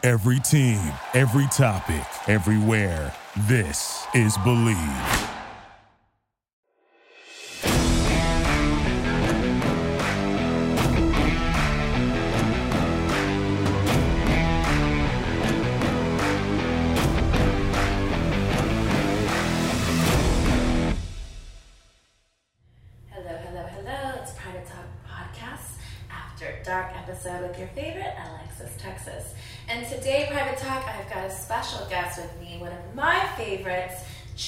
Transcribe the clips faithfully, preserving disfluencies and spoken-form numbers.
Every team, every topic, everywhere. This is Believe. Dark episode with your favorite Alexis Texas. And today, Private Talk, I've got a special guest with me, one of my favorites,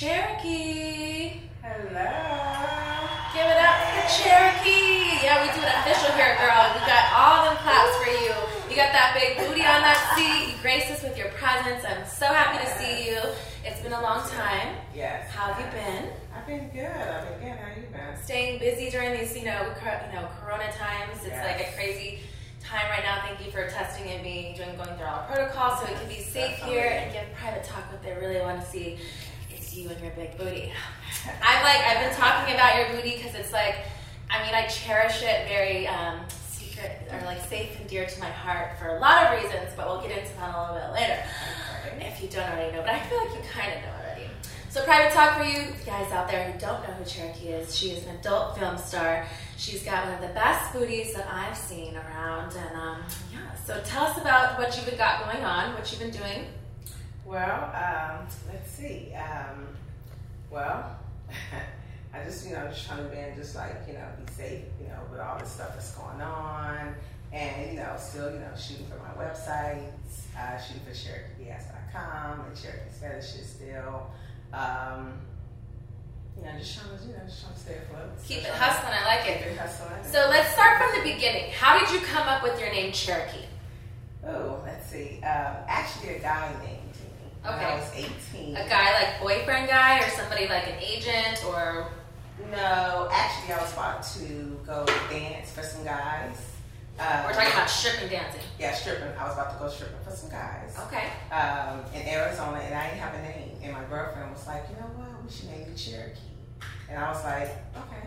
Cherokee. Hello. Give it up for Cherokee. Yeah, we do it official here, girl. We got all them claps for you. You got that big booty on that seat. You graced us with your presence. I'm so happy to see you. It's been a long time. Yes. How have you been? I've been good. I've been good. How you been? Staying busy during these, you know, cor- you know, Corona times. It's yes. like a crazy time right now. Thank you for testing and being doing going through all the protocols so we can be safe here and give Private Talk what they really want to see. It's you and your big booty. I'm like, I've been talking about your booty because it's like, I mean, I cherish it very um, secret or like safe and dear to my heart for a lot of reasons, but we'll get into that a little bit later. Okay. If you don't already know, but I feel like you kind of know already. So Private Talk for you guys out there who don't know who Cherokee is. She is an adult film star. She's got one of the best booties that I've seen around. And um, yeah, so tell us about what you've got going on, what you've been doing. Well, um, let's see. Um, well, I just, you know, just trying to be just like, you know, be safe, you know, with all this stuff that's going on. And, you know, still, you know, shooting for my websites, uh, shooting for Cherokee B S dot com and Cherokee's Fetishes still. Um, you know, just trying to, you know, just trying to stay afloat. Keep it hustling. I like it. Keep it hustling. So let's start from the beginning. How did you come up with your name Cherokee? Oh, let's see. Um, actually, a guy named me. Okay. When I was eighteen. A guy like boyfriend guy or somebody like an agent or? No, actually, I was about to go dance for some guys. Um, We're talking about stripping dancing. Yeah, stripping. I was about to go stripping for some guys. Okay. Um, in Arizona, and I didn't have a name. And my girlfriend was like, you know what, we should name you Cherokee. And I was like, okay.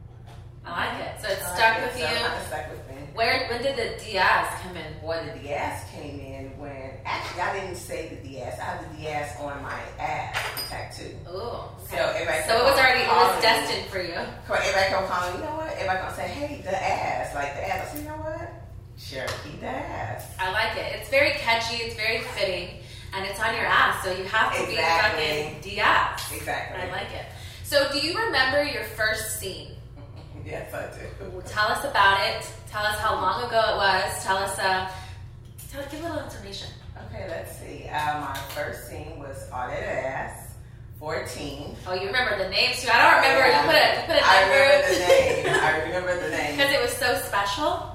I like it. So it I stuck like with it. you. So it kind of stuck with me. Where, when did the Diaz come in? Well, the Diaz came in when, actually, I didn't say the Diaz. I had the Diaz on my ass, the tattoo. Ooh. Okay. So everybody So it was already, it was me. destined for you. Everybody come call me, you know what? Everybody gonna say, hey, the ass, like the ass. I said, you know what? Cherokee the ass. I like it. It's very catchy. It's very fitting. And it's on your ass, so you have to Exactly. be fucking Diaz. Exactly. I like it. So do you remember your first scene? Yes, I do. Tell us about it. Tell us how long ago it was. Tell us, uh, tell, give a little information. Okay, let's see. Uh, my first scene was All That Ass, fourteen. Oh, you remember the names too? I don't remember. Yeah. You put a, you put a I number. remember the name. I remember the name. Because it was so special.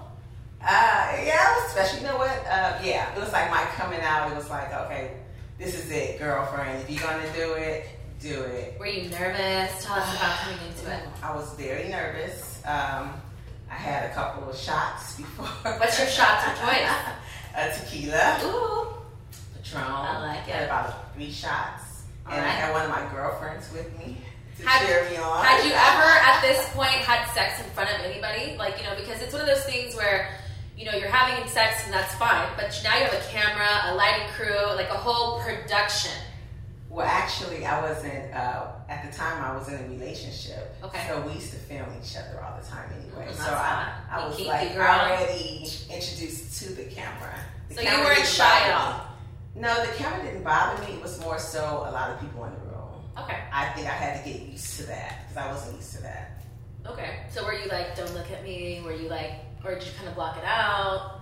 Uh, yeah, it was special. You know what? Uh, yeah, it was like my coming out. It was like, okay, this is it, girlfriend. If you're gonna do it, do it. Were you nervous? Tell us about coming into it. I was very nervous. Um, I had a couple of shots before. What's your shots of choice? A tequila. Ooh. Patron. I like it. Had about three shots. All and right. I had one of my girlfriends with me to Had- cheer me on. Had you ever, at this point, had sex in front of anybody? Like, you know, because it's one of those things where, you know, you're having sex and that's fine, but now you have a camera, a lighting crew, like a whole production. Well, actually, I wasn't, uh, at the time, I was in a relationship. Okay. So we used to film each other all the time anyway. Mm, so that's I, fun. I was Kinky like girl. already introduced to the camera. The So you camera weren't didn't shy bother at me. all? No, the camera didn't bother me. It was more so a lot of people in the room. Okay. I think I had to get used to that because I wasn't used to that. Okay. So were you like, don't look at me? Were you like, or did you kind of block it out?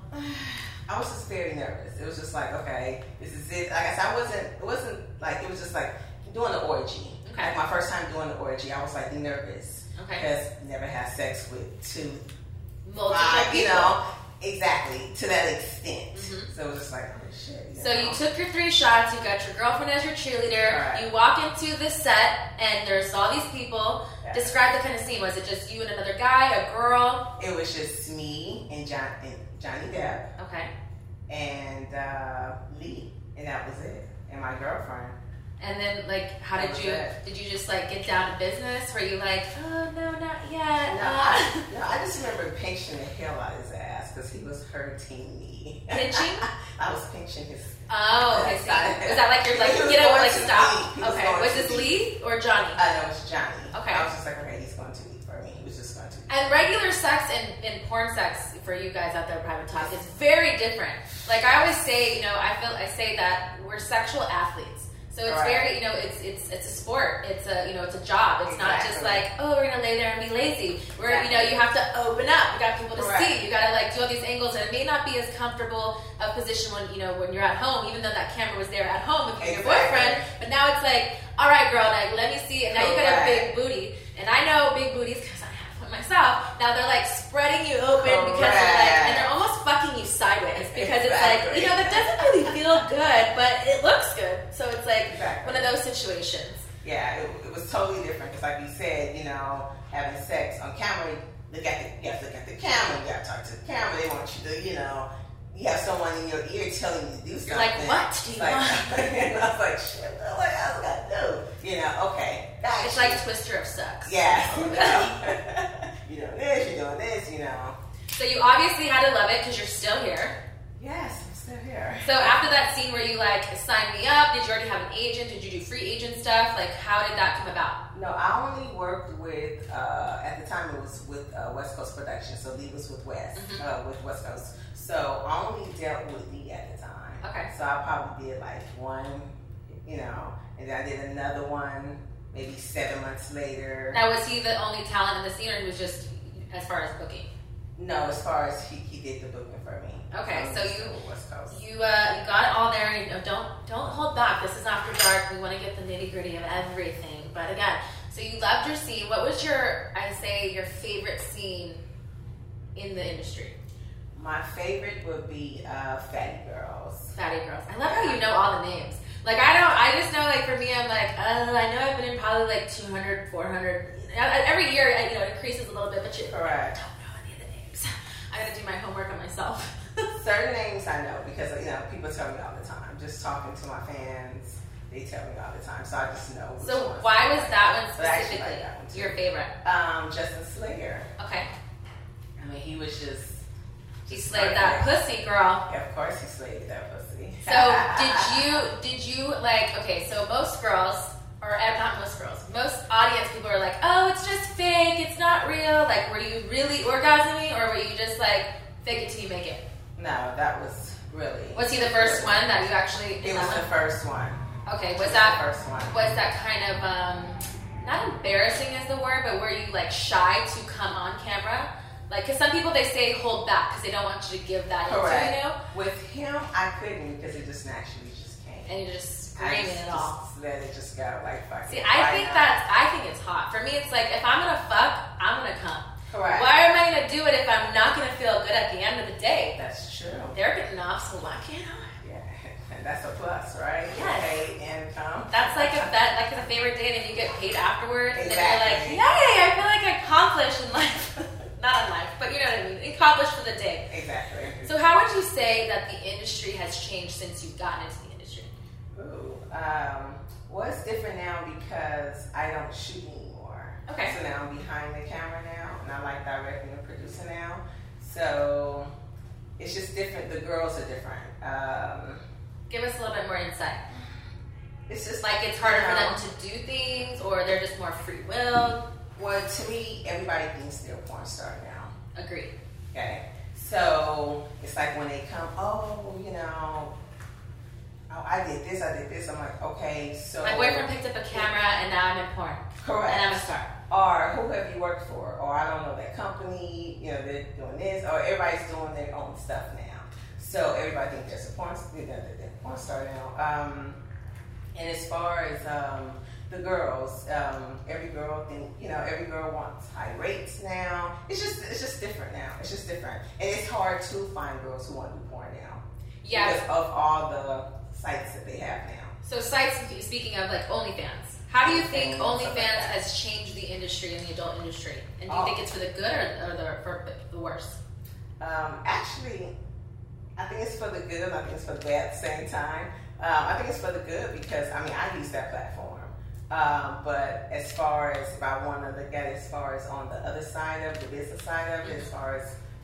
I was just very nervous. It was just like, okay, this is it. Like I said, I wasn't, it wasn't like, it was just like doing the orgy. Okay. Like my first time doing the orgy, I was like nervous. Okay. Because never had sex with two, Multiple five, you people. know, exactly, to that extent. Mhm. So it was just like, oh shit. You So know? you took your three shots, you got your girlfriend as your cheerleader, Right. you walk into the set, and there's all these people. Yeah. Describe the kind of scene. Was it just you and another guy, a girl? It was just me and, John, and Johnny Depp Okay. and uh, Lee, and that was it, and my girlfriend. And then, like, how That did was you, it. did you just, like, get down to business? Were you like, oh, no, not yet? No, uh, I, no, I just remember pinching the hell out of his ass. because he was hurting me. Pinching? I was pinching his. Oh, okay. So side. is that like you're like, He was get up, going like to stop? leave. He was Okay. going Was to this leave. Lee or Johnny? I know it's Johnny. Okay. I was just like, okay, he's going to leave for me. He was just going to leave. And regular sex and, and porn sex for you guys out there, private talk, is very different. Like I always say, you know, I feel I say that we're sexual athletes. So it's Right. very, you know, it's it's it's a sport. It's a, you know, it's a job. It's not just Exactly. like, oh, we're gonna lay there and be lazy. We're, Exactly. you know, you have to open up. You got people to Correct. see. You got to like do all these angles, and it may not be as comfortable a position when you know when you're at home, even though that camera was there at home with your Exactly. boyfriend. But now it's like, all right, girl, like let me see it. Now you got a big Correct. booty, and I know big booties because I have one myself. Now they're like spreading you open because they're like, and they're almost fucking you sideways because it's like, Exactly. you know, that doesn't really feel good, but it looks good. So it's like Exactly. one of those situations. Yeah, it, it was totally different because, like you said, you know, having sex on camera, look at the, you have to look at the camera, you got to talk to the camera. They want you to, you know, you have someone in your ear telling you to do something. You're like, what do you like, want? and I was like, shit, what else I got to do? You know, okay, gotcha. It's like Twister of sex. yes, you know, you're doing this, you're doing this, you know. So you obviously had to love it because you're still here. Yes, I'm still here. So after that scene where you like signed me up, did you already have an agent? Did you do free agent stuff? Like how did that come about? No, I only worked with, uh, at the time it was with uh, West Coast Productions, so Lee was with West, Mhm. uh, with West Coast. So I only dealt with Lee at the time. Okay. So I probably did like one, you know, and then I did another one maybe seven months later. Now was he the only talent in the scene, or he was just as far as booking? No, as far as he, he did the booking for me. Okay, Um, so you- with West Coast. You uh, you got all there. You know, don't don't hold back. This is after dark. We want to get the nitty gritty of everything. But again, so you loved your scene. What was your, I say, your favorite scene in the industry? My favorite would be uh, Fatty Girls. Fatty Girls. I love how you know all the names. Like I don't. I just know. Like for me, I'm like, uh, I know I've been in probably like two hundred, four hundred. Every year, I, you know, it increases a little bit, but you Correct. don't know any of the names. I got to do my homework on myself. Certain names I know because, you know, people tell me all the time. Just talking to my fans, they tell me all the time. So I just know. Which So ones why I was like. that one But I actually specifically like that one too. your favorite? Um, Justin Slayer. Okay. I mean, he was just. He just slayed that perfect. pussy, girl. Yeah, of course he slayed that pussy. So did you did you like okay, so most girls or eh, not most girls, most audience people are like, oh, it's just fake, it's not real. Like were you really orgasming or were you just like fake it till you make it? No, that was really. Was he the first really- one that you actually It was the first one. Okay, It was the that first one? was that kind of um not embarrassing is the word, but were you like shy to come on camera? Like, because some people, they say hold back because they don't want you to give that into, Correct. you know? With him, I couldn't because it just naturally just came. And you're just I screaming just, it all. just let it just go like fucking. See, I why think not? that's, I think it's hot. For me, it's like, if I'm gonna fuck, I'm gonna come. Correct. Why am I gonna do it if I'm not gonna feel good at the end of the day? That's true. They're getting off, so why can't I? Yeah, and that's a plus, right? Yes. Paid income. That's like a that like a favorite date, and you get paid afterwards, and then you're like, Exactly. yay! I feel like I accomplished in life, not in life, but you know what I mean. Accomplished for the day. Exactly. So, how would you say that the industry has changed since you've gotten into the industry? Ooh, um, well, it's different now because I don't shoot anymore. Okay. So now I'm behind the camera now, and I like directing and producing now. So it's just different. The girls are different. Um, Give us a little bit more insight. it's just Like it's harder for you know, them to do things, or they're just more free willed. Well, to me, everybody thinks they're a porn star now. Agreed. Okay. So it's like when they come, oh, you know, oh, I did this, I did this. I'm like, okay, so My boyfriend picked up a camera, and now I'm in porn, correct. and I'm a star. Or who have you worked for? Or I don't know that company, you know, they're doing this, or everybody's doing their own stuff now. So everybody thinks there's a porn, you know, they're a porn star now. Um, and as far as um, the girls, um, every girl think, you know, every girl wants high rates now. It's just, it's just different now. It's just different, and it's hard to find girls who want to do porn now. Yeah. Because of all the sites that they have now. So sites, speaking of like OnlyFans, how do you think And stuff OnlyFans like that. has changed the industry and the adult industry? And do you Oh. think it's for the good or, or the, for the worse? Um, actually, I think it's for the good. I think it's for the bad at the same time. Um, I think it's for the good because, I mean, I use that platform. Um, but as far as if I want to look at it as far as on the other side of the business side of it, as far as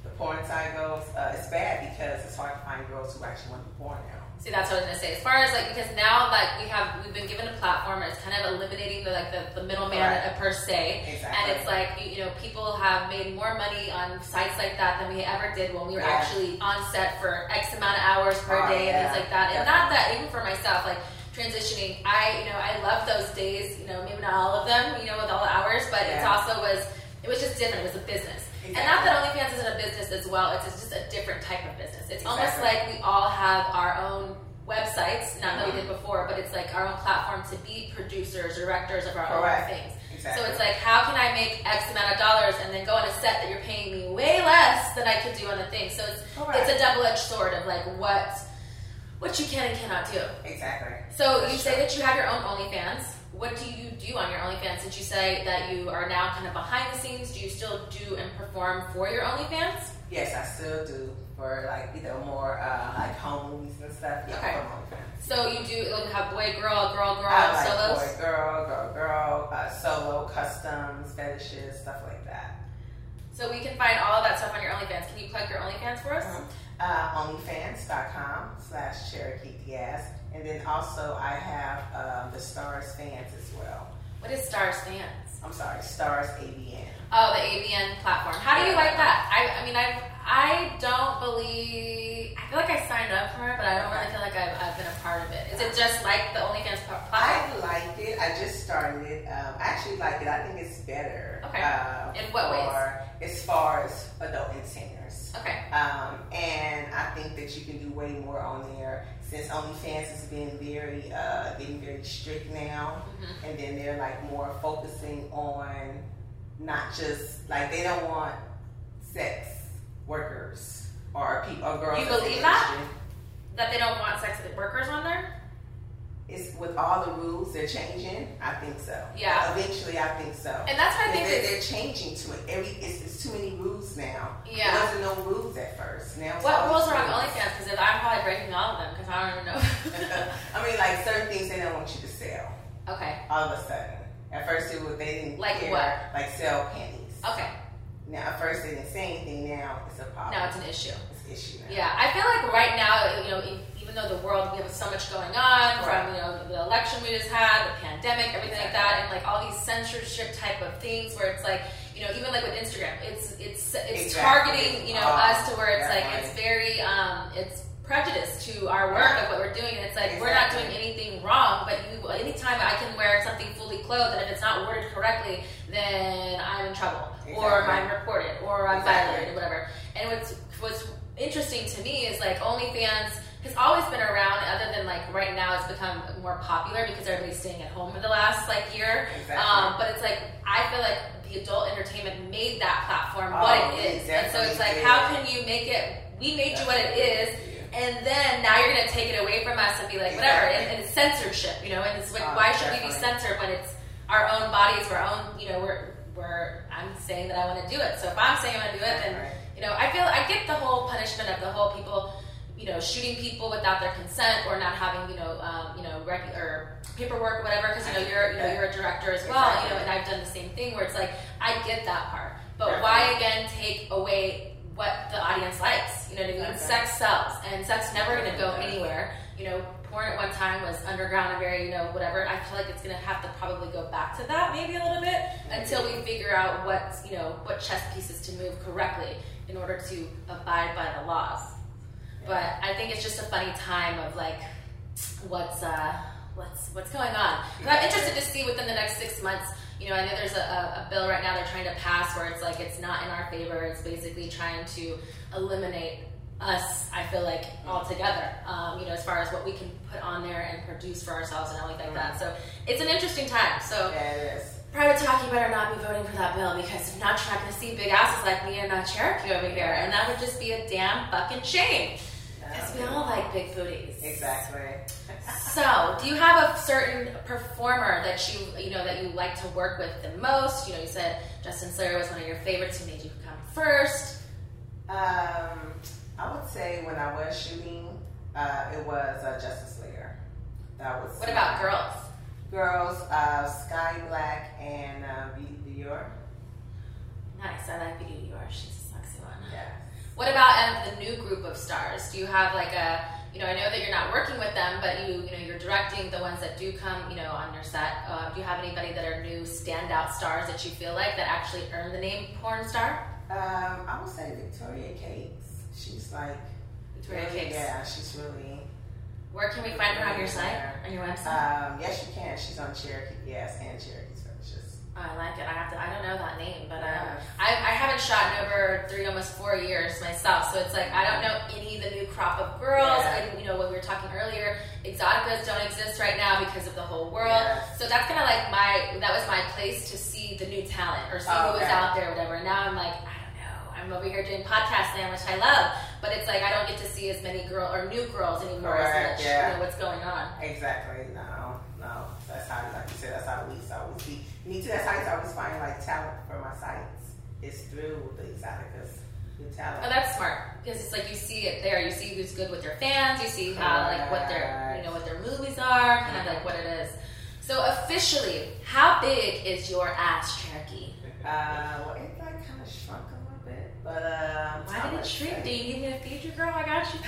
the porn side goes, uh, it's bad because it's hard to find girls who actually want to do porn now. See, that's what I was gonna say. As far as like, because now like we have, we've been given a platform. It's kind of eliminating the like the, the middleman Right. per se, Exactly. and it's like you, you know people have made more money on sites like that than we ever did when we were Yeah. actually on set for X amount of hours per Oh, day and yeah. things like that. And Definitely. not that even for myself, like transitioning, I you know I love those days. You know, maybe not all of them. You know, with all the hours, but it Yeah. also was it was just different. It was a business. Exactly. And not that OnlyFans isn't a business as well. It's just a different type of business. It's almost Exactly. like we all have our own websites, not that we Mhm. did before, but it's like our own platform to be producers, directors of our Correct. own things. Exactly. So it's like, how can I make X amount of dollars and then go on a set that you're paying me way less than I could do on the thing? So it's Correct. it's a double-edged sword of like what what you can and cannot do. Exactly. So That's you say true. that you have your own OnlyFans. What do you do on your OnlyFans? Since you say that you are now kind of behind the scenes, do you still do and perform for your OnlyFans? Yes, I still do for like you know more uh, like home movies and stuff. Yeah, Okay. for OnlyFans. So you do like have boy, girl, girl, girl, I like solos? boy, girl, girl, girl, uh, solo, customs, fetishes, stuff like that. So we can find all of that stuff on your OnlyFans. Can you plug your OnlyFans for us? Uh, onlyfans.com slash Cherokee Diaz. And then also I have um, the Stars Fans as well. What is Stars Fans? I'm sorry, Stars A B N. Oh, the A V N platform. How do you like that? I, I mean, I I don't believe. I feel like I signed up for it, but I don't really feel like I've, I've been a part of it. Is it just like the OnlyFans pl- platform? I liked it. I just started it. Um, I actually like it. I think it's better. Okay. Uh, In what ways? for- As far as adult entertainers. Okay. Um, and I think that you can do way more on there since OnlyFans has been very, uh, getting very strict now. Mhm. And then they're like more focusing on not just, like they don't want sex workers or people or girls. You that's in believe the that? industry. That they don't want sex workers on there? It's with all the rules they're changing. I think so. Yeah. Eventually, I think so. And that's what I think they're, is- they're changing to it. Every it's, it's too many rules now. Yeah. There wasn't no rules at first. Now it's What all rules these are on OnlyFans? Because if I'm probably breaking all of them, because I don't even know. I mean, like certain things they don't want you to sell. Okay. All of a sudden, at first it was they didn't Like care. what? Like sell panties. Okay. Now at first they didn't say anything. Now it's a problem. Now it's an issue. It's an issue now. Yeah, I feel like right now, you know, e- even though the world, we have so much going on, Right. from, you know, the election we just had, the pandemic, everything like that, and like all these censorship type of things where it's like, you know, even like with Instagram, it's it's it's Exactly. targeting, you know, Oh, us to where it's like definitely. it's very um it's prejudice to our work of what we're doing, and it's like we're not doing Exactly. anything wrong, but you anytime I can wear something fully clothed, and if it's not worded correctly, then I'm in trouble, or Exactly. I'm reported, or I'm Exactly. violated, whatever. And what's what's interesting to me is like OnlyFans has always been around, other than like right now it's become more popular because everybody's staying at home for the last like year. Exactly. Um, but it's like I feel like the adult entertainment made that platform Oh, what it it is, and so it's like, definitely did. how can you make it? We made you what it is, and then now you're gonna take it away from us and be like whatever, Exactly. and, and it's censorship, you know. And it's like, Oh, why should we be definitely. censored when it's our own bodies, our own, you know, we're we're. I'm saying that I want to do it, so if I'm saying I want to do it, then. Right. You know, I feel I get the whole punishment of the whole people, you know, shooting people without their consent or not having, you know, um, you know, rec- or paperwork or whatever. Because you know, you're, you know, you're a director as well. You know, and I've done the same thing where it's like I get that part, but why again take away what the audience likes? You know what I mean? Okay. Sex sells, and sex is never going to go anywhere. You know, porn at one time was underground and very, you know, whatever. I feel like it's going to have to probably go back to that maybe a little bit until we figure out what, you know, what chess pieces to move correctly in order to abide by the laws. But I think it's just a funny time of like, what's uh, what's what's going on? And I'm interested to see within the next six months. You know, I know there's a, a, a bill right now they're trying to pass where it's like it's not in our favor. It's basically trying to eliminate us, I feel like, altogether, um, you know, as far as what we can put on there and produce for ourselves and everything like that. So it's an interesting time. So Yeah, it is. Private Talk, you better not be voting for that bill, because if not, you're not going to see big asses like me and uh, Cherokee over here, and that would just be a damn fucking shame. Because we all like big booties. Exactly. So, do you have a certain performer that you you know that you like to work with the most? You know, you said Justin Slayer was one of your favorites. Who made you come first? Um, I would say when I was shooting, uh, it was uh, Justin Slayer. That was. What about girls? Girls, uh, Sky Black and uh, B- Dior. Nice. I like Beauty Dior. She's a sexy one. Yeah. What about um, the new group of stars? Do you have like a, you know, I know that you're not working with them, but you, you know, you're directing the ones that do come, you know, on your set. Uh, do you have anybody that are new standout stars that you feel like that actually earn the name porn star? Um, I would say Victoria Cakes. She's like Victoria really, Cakes. Yeah, she's really. Where can we find her on your site, on your website? Um, yes, you can. She's on Cherokee, yes, and Cherokee's Fetishes. Oh, I like it. I have to. I don't know that name, but Yeah. um, I, I haven't shot in over three, almost four years myself. So it's like I don't know any of the new crop of girls. Yeah. And you know, when we were talking earlier, exoticas don't exist right now because of the whole world. Yes. So that's kind of like my. That was my place to see the new talent or see Oh, who was okay. out there, or whatever. And now I'm like, I don't know. I'm over here doing podcast land, which I love, but it's like I don't get to see as many girl or new girls anymore. Correct, as much, yeah. you know, what's going on. Exactly. No, no. That's how, like you said, that's how we always be. Me too. That's how you always find like talent for my sites. It's through the exoticas, new talent. Oh, that's smart because it's like you see it there. You see who's good with their fans. You see how like what their you know what their movies are, kind of like what it is. So officially, how big is your ass, Cherokee? Uh, well, it like kind of shrunk a little bit, but uh, Why did it shrink? Do you need me to feed you, girl? I got you.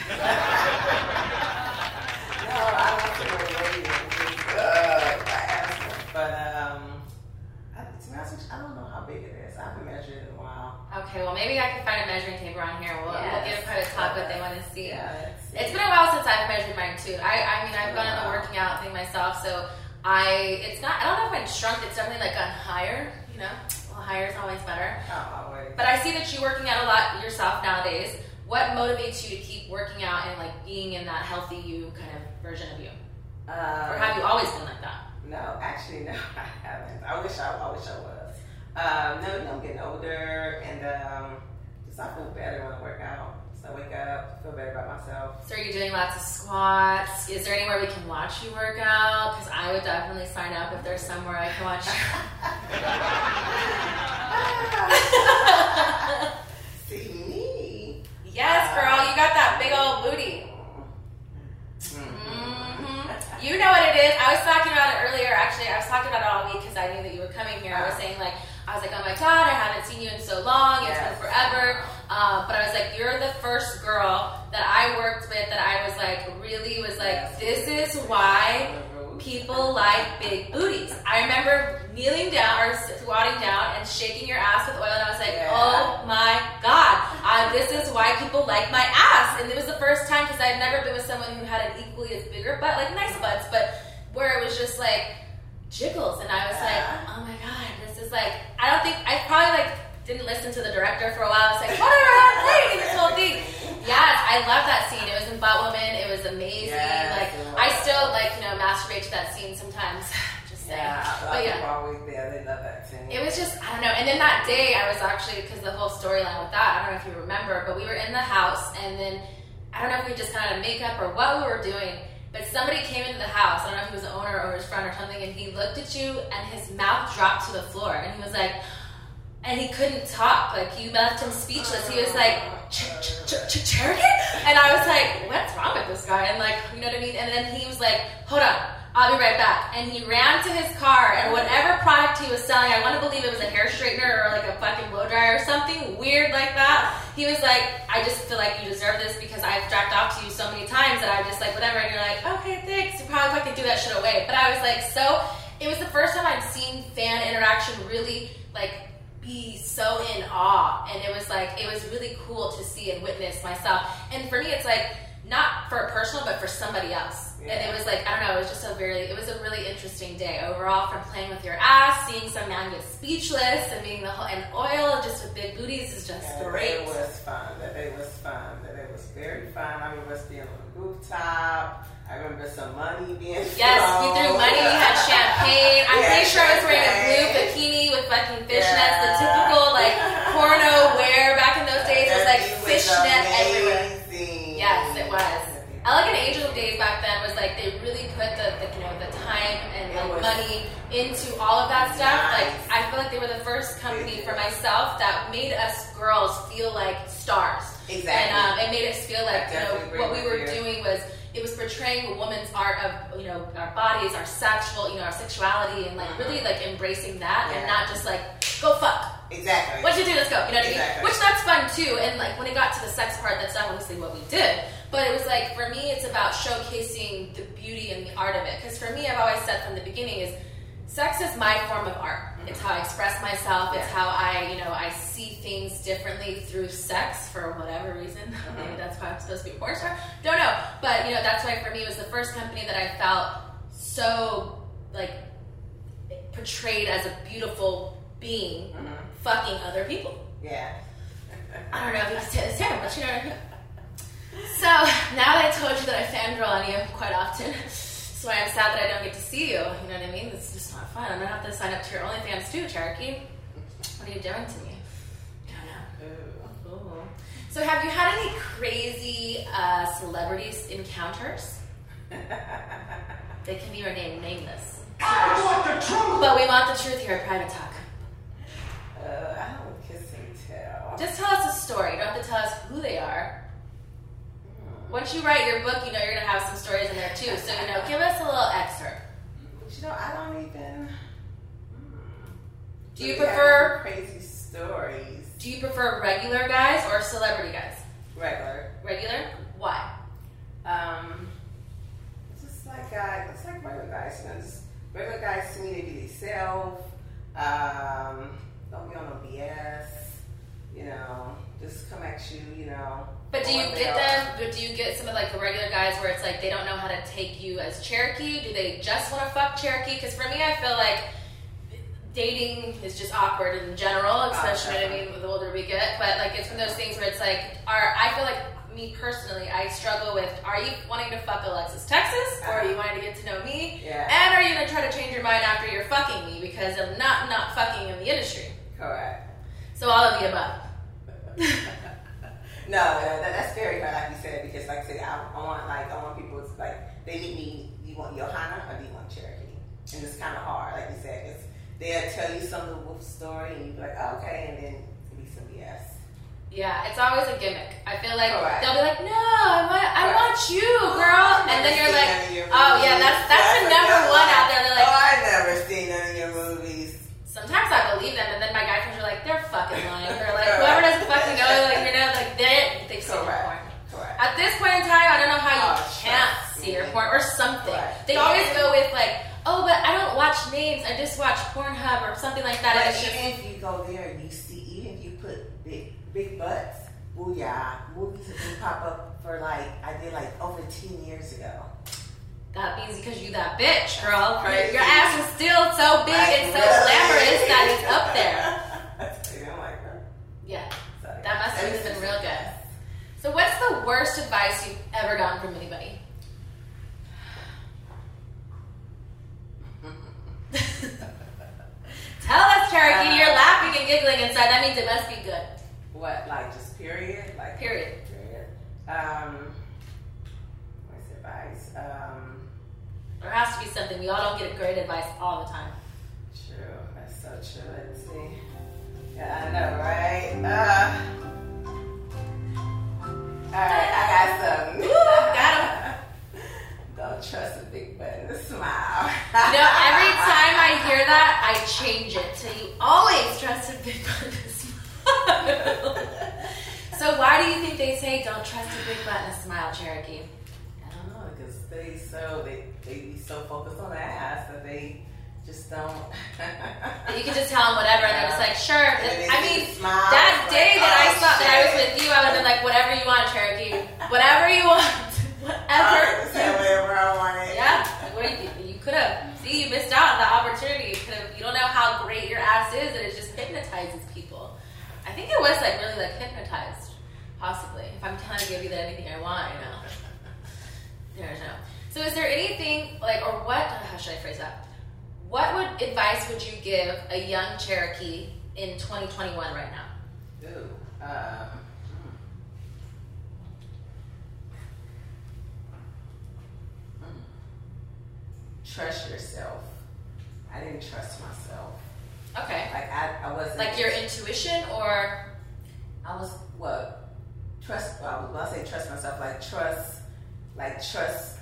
No, I don't feel ready. Uh, I asked her, but um, I, to be honest with you, I don't know how big it is. I haven't measured it in a while. Okay, well maybe I can find a measuring tape around here. We'll, Yes. we'll give Private Talk what they want to see. Yeah, let's see. It's been a while since I've measured mine too. I, I mean, I've gone on the working out thing myself, so I, it's not, I don't know if I've shrunk. It's definitely like gotten higher, you know. Well, higher is always better. Oh, wait. But I see that you're working out a lot yourself nowadays. What motivates you to keep working out and like being in that healthy you kind of version of you? Uh, Or have you always been like that? No, actually, no, I haven't. I wish I, I wish I was. Um, no, you know, I'm getting older, and um, just I feel better when I work out. So I wake up, feel better about myself. So are you doing lots of squats? Is there anywhere we can watch you work out? Because I would definitely sign up if there's somewhere I can watch you. See me? Yes, girl, you got that big old booty. Mm-hmm. You know what it is. I was talking about it earlier. Actually, I was talking about it all week because I knew that you were coming here. I was saying like, I was like, oh my God, I haven't seen you in so long. It's Yes. been forever. Uh, but I was like, you're the first girl that I worked with that I was like, really was like, Yes. this is why people like big booties. I remember kneeling down or squatting down and shaking your ass with oil, and I was like, Yeah. oh my God, uh, this is why people like my ass. And it was the first time because I had never been with someone who had an equally as bigger butt, like nice butts, but where it was just like jiggles, and I was like, oh my God, this is like, I don't think, I probably like didn't listen to the director for a while. I was like, what are I playing this whole thing? Yes, I love that scene. It was in Batwoman. It was amazing. Yes, like, it was. I still like, you know, masturbate to that scene sometimes. Just saying. Yeah, a lot But of yeah. people always there. They love that too. It was just, I don't know. And then that day, I was actually, because the whole storyline with that, I don't know if you remember, but we were in the house, and then, I don't know if we just kind of had makeup or what we were doing, but somebody came into the house. I don't know if he was the owner or his friend or something, and he looked at you, and his mouth dropped to the floor, and he was like, and he couldn't talk. Like, you left him speechless. He was like, Ch- ch- ch- ch- Cherokee? And I was like, what's wrong with this guy? And like, you know what I mean? And then he was like, hold on, I'll be right back. And he ran to his car, and whatever product he was selling, I want to believe it was a hair straightener or like a fucking blow dryer or something weird like that. He was like, I just feel like you deserve this because I've jacked off to you so many times that I'm just like, whatever. And you're like, okay, thanks. You probably fucking do that shit away. But I was like, so, it was the first time I'd seen fan interaction really like be so in awe, and it was like, it was really cool to see and witness myself. And for me, it's like, not for a personal, but for somebody else. Yeah. And it was like, I don't know, it was just a very, it was a really interesting day overall, from playing with your ass, seeing some man get speechless, and being the whole, and oil just with big booties is just Yeah, great. It was fun. That day was fun. That day was very fun. I remember us being on the rooftop. I remember some money being Yes, you threw thrown. money, you had champagne. I'm Yeah, pretty sure I was wearing a blue champagne. bikini with fucking fishnets, the Yeah. typical like porno wear back in those days. It was like Everything was fishnet everywhere. amazing. Yes, it was. Elegant Angel days back then was like they really put the, the you know the time and It like was money into all of that stuff. nice. Like I feel like they were the first company for myself that made us girls feel like stars. Exactly. And um, it made us feel like I you know definitely what we agree were with you. doing was it was portraying a woman's art of you know our bodies, our sexual, you know our sexuality, and like really like embracing that and Yeah. not just like go fuck. exactly. What you do? Let's go. You know what exactly. I mean? Which that's fun too. And like when it got to the sex part, that's not obviously what we did. But it was like for me, it's about showcasing the beauty and the art of it. Because for me, I've always said from the beginning is sex is my form of art. Mm-hmm. It's how I express myself. Yeah. It's how I, you know, I see things differently through sex for whatever reason. Mm-hmm. Maybe that's why I'm supposed to be a porn star. Don't know. But you know, that's why for me it was the first company that I felt so like portrayed as a beautiful being mm-hmm. fucking other people. Yeah. I don't know if you can say the term, but you know what I mean. So now that I told you that I fangirl on you quite often, that's why I'm sad that I don't get to see you. You know what I mean? It's just not fun. I'm gonna have to sign up to your OnlyFans too, Cherokee. What are you doing to me? I don't know. Ooh. So have you had any crazy uh, celebrities encounters? They can be your name, nameless. I want the truth! But we want the truth here at Private Talk. Uh, I don't kiss and tell. Just tell us a story. You don't have to tell us who they are. Once you write your book, you know you're going to have some stories in there too. So, you know, give us a little excerpt. But you know, I don't even... Do you prefer... crazy stories. Do you prefer regular guys or celebrity guys? Regular. Regular? Why? Um, it's just like guys, it's like regular guys. You know, just regular guys to me, they be themselves. Um, don't be on no B S. You know, just come at you, you know. But do you get them, but do you get some of like the regular guys where it's like they don't know how to take you as Cherokee? Do they just want to fuck Cherokee? Because for me, I feel like dating is just awkward in general, especially, oh, I mean, the older we get. But like it's one of those things where it's like, are I feel like me personally, I struggle with, are you wanting to fuck Alexis Texas? Or are you wanting to get to know me? Yeah. And are you going to try to change your mind after you're fucking me because I'm not not fucking in the industry? Correct. So all of the above. No, that, that's very hard, like you said, because like I said, I, I want like I want people to like they meet me. Do you want Johanna or do you want Cherokee? And it's kind of hard, like you said, because they'll tell you some of the wolf story and you be like, oh, okay, and then it'll be some B S. Yeah, it's always a gimmick. I feel like Correct. they'll be like, no, I want, I want you, girl, and then you're like, oh yeah, that's that's the number one out there. They're like, oh, I never seen none of your movies. Sometimes I believe them, and then my guy friends are like, they're fucking lying. They're like, whoever doesn't fucking know, like, you know, like, they, they've seen your porn. Correct. At this point in time, I don't know how you oh, can't see your porn or something. Correct. They always go with like, oh, but I don't watch names. I just watch Pornhub or something like that. But and even if you go there and you see, even if you put big, big butts, booyah, movies that can pop up for like, I did like over ten years ago. That means because you that bitch, girl. Crazy. Your ass is still so big like, and so really? glamorous that it's up there. You don't like her? Yeah. So, That must have been real good. So what's the worst advice you've ever gotten from anybody? Tell us, Cherokee. Uh, You're laughing and giggling inside. That means it must be good. What, like just period? Like Period. Period. Um, what's advice? Um, There has to be something. We all don't get great advice all the time. True. That's so true. Let's see. Yeah, I know, right? Uh, all right, I got some. Woo, got him. Don't trust a big button to smile. You know, every time I hear that, I change it to you always trust a big button to smile. So why do you think they say don't trust a big button to smile, Cherokee? I don't know, because they so they they be so focused on the ass that they just don't. You can just tell them whatever, and they're just like, sure. And I mean, smile, that day like, that I oh, saw that I was shit. with you, I would have been like, whatever you want, Cherokee. Whatever you want. Whatever. I say whatever I wanted. Yeah. What you, you could have. See, you missed out on the opportunity. You could have. You don't know how great your ass is, and it just hypnotizes people. I think it was like really like hypnotized, possibly. If I'm trying to give you that anything I want, you know. There's no. So, is there anything like, or what? How should I phrase that? What would advice would you give a young Cherokee in twenty twenty-one right now? Ooh. Um, Trust yourself. I didn't trust myself. Okay. Like I, I wasn't. Like your intuition, or I was what? Trust. Well, I was say trust myself. Like trust. Like trust.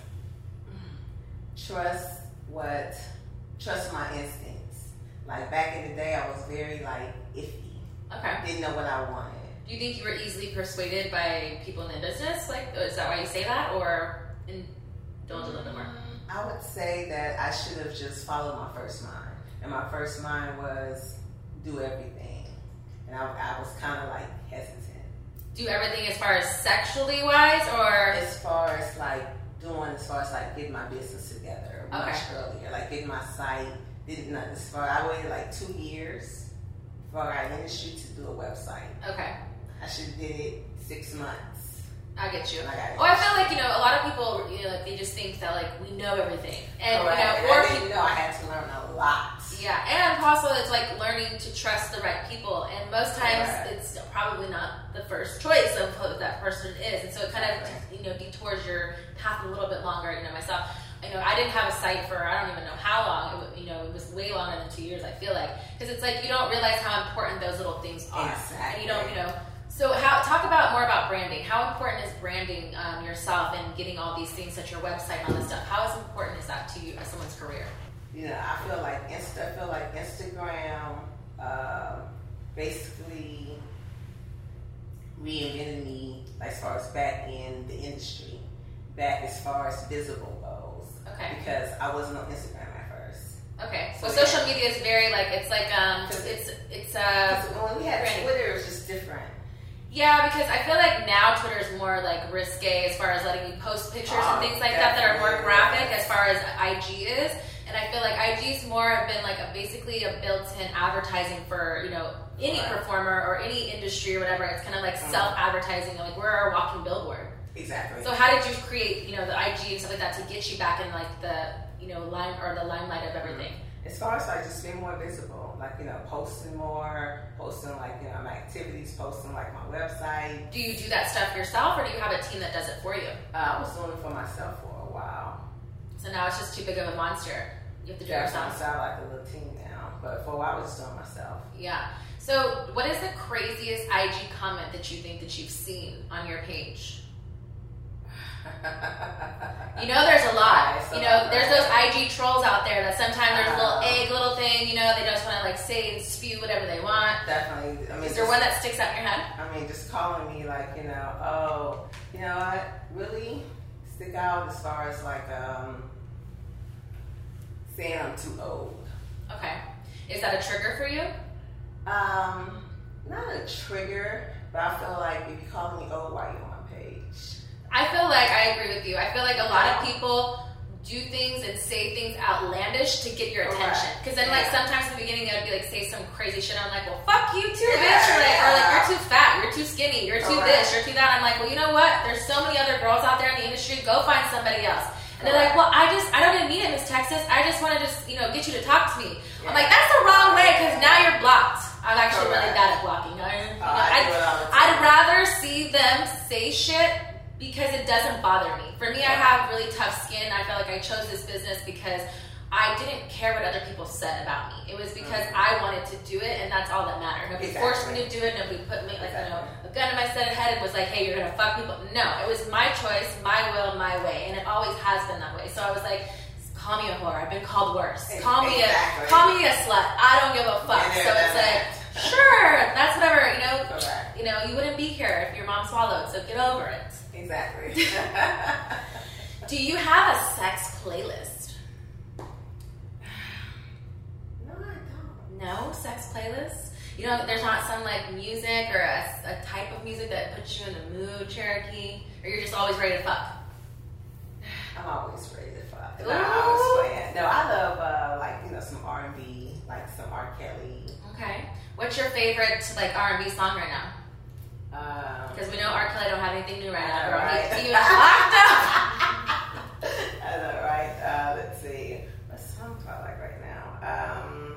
Trust what? Trust my instincts. Like back in the day, I was very like iffy. Okay. Didn't know what I wanted. Do you think you were easily persuaded by people in the business? Like, is that why you say that, or indulge a little bit more? I would say that I should have just followed my first mind, and my first mind was do everything, and I, I was kind of like hesitant. Do everything as far as sexually wise, or as far as like doing, as far as like getting my business together much okay. earlier, like getting my site. Didn't know as far. I waited like two years before I got in the industry to do a website. Okay. I should have did it six months. I get you. I got oh, I feel like, you know, a lot of people, you know, like they just think that like we know everything, and Correct. you know, and or I didn't know I had to learn a lot. Yeah, and also it's like learning to trust the right people, and most times Correct. it's probably not the first choice of who that person is, and so it kind of Correct. you know detours your path a little bit longer. You know, myself, you know, I didn't have a site for I don't even know how long. It was, you know, it was way longer than two years. I feel like because it's like you don't realize how important those little things are, Exactly. and you don't, you know. So, how talk about more about branding. How important is branding um, yourself and getting all these things such your website and all this stuff? How is important is that to you as someone's career? You know, I feel like Insta. I feel like Instagram uh, basically reinvented me, like as far as back in the industry, back as far as visible goes. Okay. Because I wasn't on Instagram at first. Okay, so, So, social yeah. media is very like it's like um it's it's uh When we had branding. Twitter, it was just different. yeah, because I feel like now Twitter is more like risque as far as letting you post pictures Oh, and things like that that are more definitely. graphic as far as I G is, and I feel like I G's more have been like a, basically a built-in advertising for you know any Right. performer or any industry or whatever. It's kind of like Mhm. self-advertising, like we're our walking billboard. Exactly. So how did you create you know the I G and stuff like that to get you back in like the you know line or the limelight of everything? As far as like just being more visible, like, you know, posting more, posting like, you know, my activities, posting like my website. Do you do that stuff yourself, or do you have a team that does it for you? Uh, I was doing it for myself for a while. So now it's just too big of a monster. You have to do it Yeah, I yourself. sound like a little team now, but for a while I was just doing it myself. Yeah. So what is the craziest I G comment that you think that you've seen on your page? You know, there's a lot. Right, so You know, there's those right. I G trolls out there that sometimes there's a little Uh, egg, little thing. You know, they just want to like say and spew whatever they want. Definitely. I mean, Is there just- one that sticks out in your head? I mean, just calling me like, you know, oh, you know what, really stick out as far as like um, saying I'm too old. Okay. Is that a trigger for you? Um, not a trigger, but I feel like if you call me old, why are you on my page? I feel like I agree with you. I feel like a lot of people do things and say things outlandish to get your Correct. attention. Because then, like, Yeah. sometimes in the beginning, I'd be like, say some crazy shit. I'm like, well, fuck you too, Yeah, bitch. Or like, or like, yeah. you're too fat, you're too skinny, you're too Correct. this, you're too that. I'm like, well, you know what? There's so many other girls out there in the industry. Go find somebody else. And they're like, well, I just, I don't even need it, Miss Texas. I just want to just, you know, get you to talk to me. Yeah. I'm like, that's the wrong way because now you're blocked. I'm actually really Correct. bad at blocking. I, you know, Oh, I I'd, do it all the time. I'd rather see them say shit because it doesn't bother me. For me, I have really tough skin. I felt like I chose this business because I didn't care what other people said about me. It was because Mhm. I wanted to do it, and that's all that mattered. Nobody Exactly. forced me to do it. Nobody put me like you know Exactly. a gun to my set head and was like, "Hey, you're gonna fuck people." No, it was my choice, my will, my way, and it always has been that way. So I was like, "Call me a whore. I've been called worse. Call me Exactly. a call me a slut. I don't give a fuck." Yeah, So it's yeah, like, yeah. sure, that's whatever. You know, Correct. you know, you wouldn't be here if your mom swallowed. So get over it. Exactly. Do you have a sex playlist? No, I don't. No sex playlist? You know, there's not some like music or a, a type of music that puts you in the mood, Cherokee, or you're just always ready to fuck. I'm always ready to fuck. Ooh. No, I was playing. No, I love uh, like, you know, some R and B, like some R. Kelly. Okay. What's your favorite like R and B song right now? Um, Because we know R. Kelly don't have anything new right now, I know, girl. right? He, he was locked up. I know, right? Uh, let's see. What song do I like right now? Um,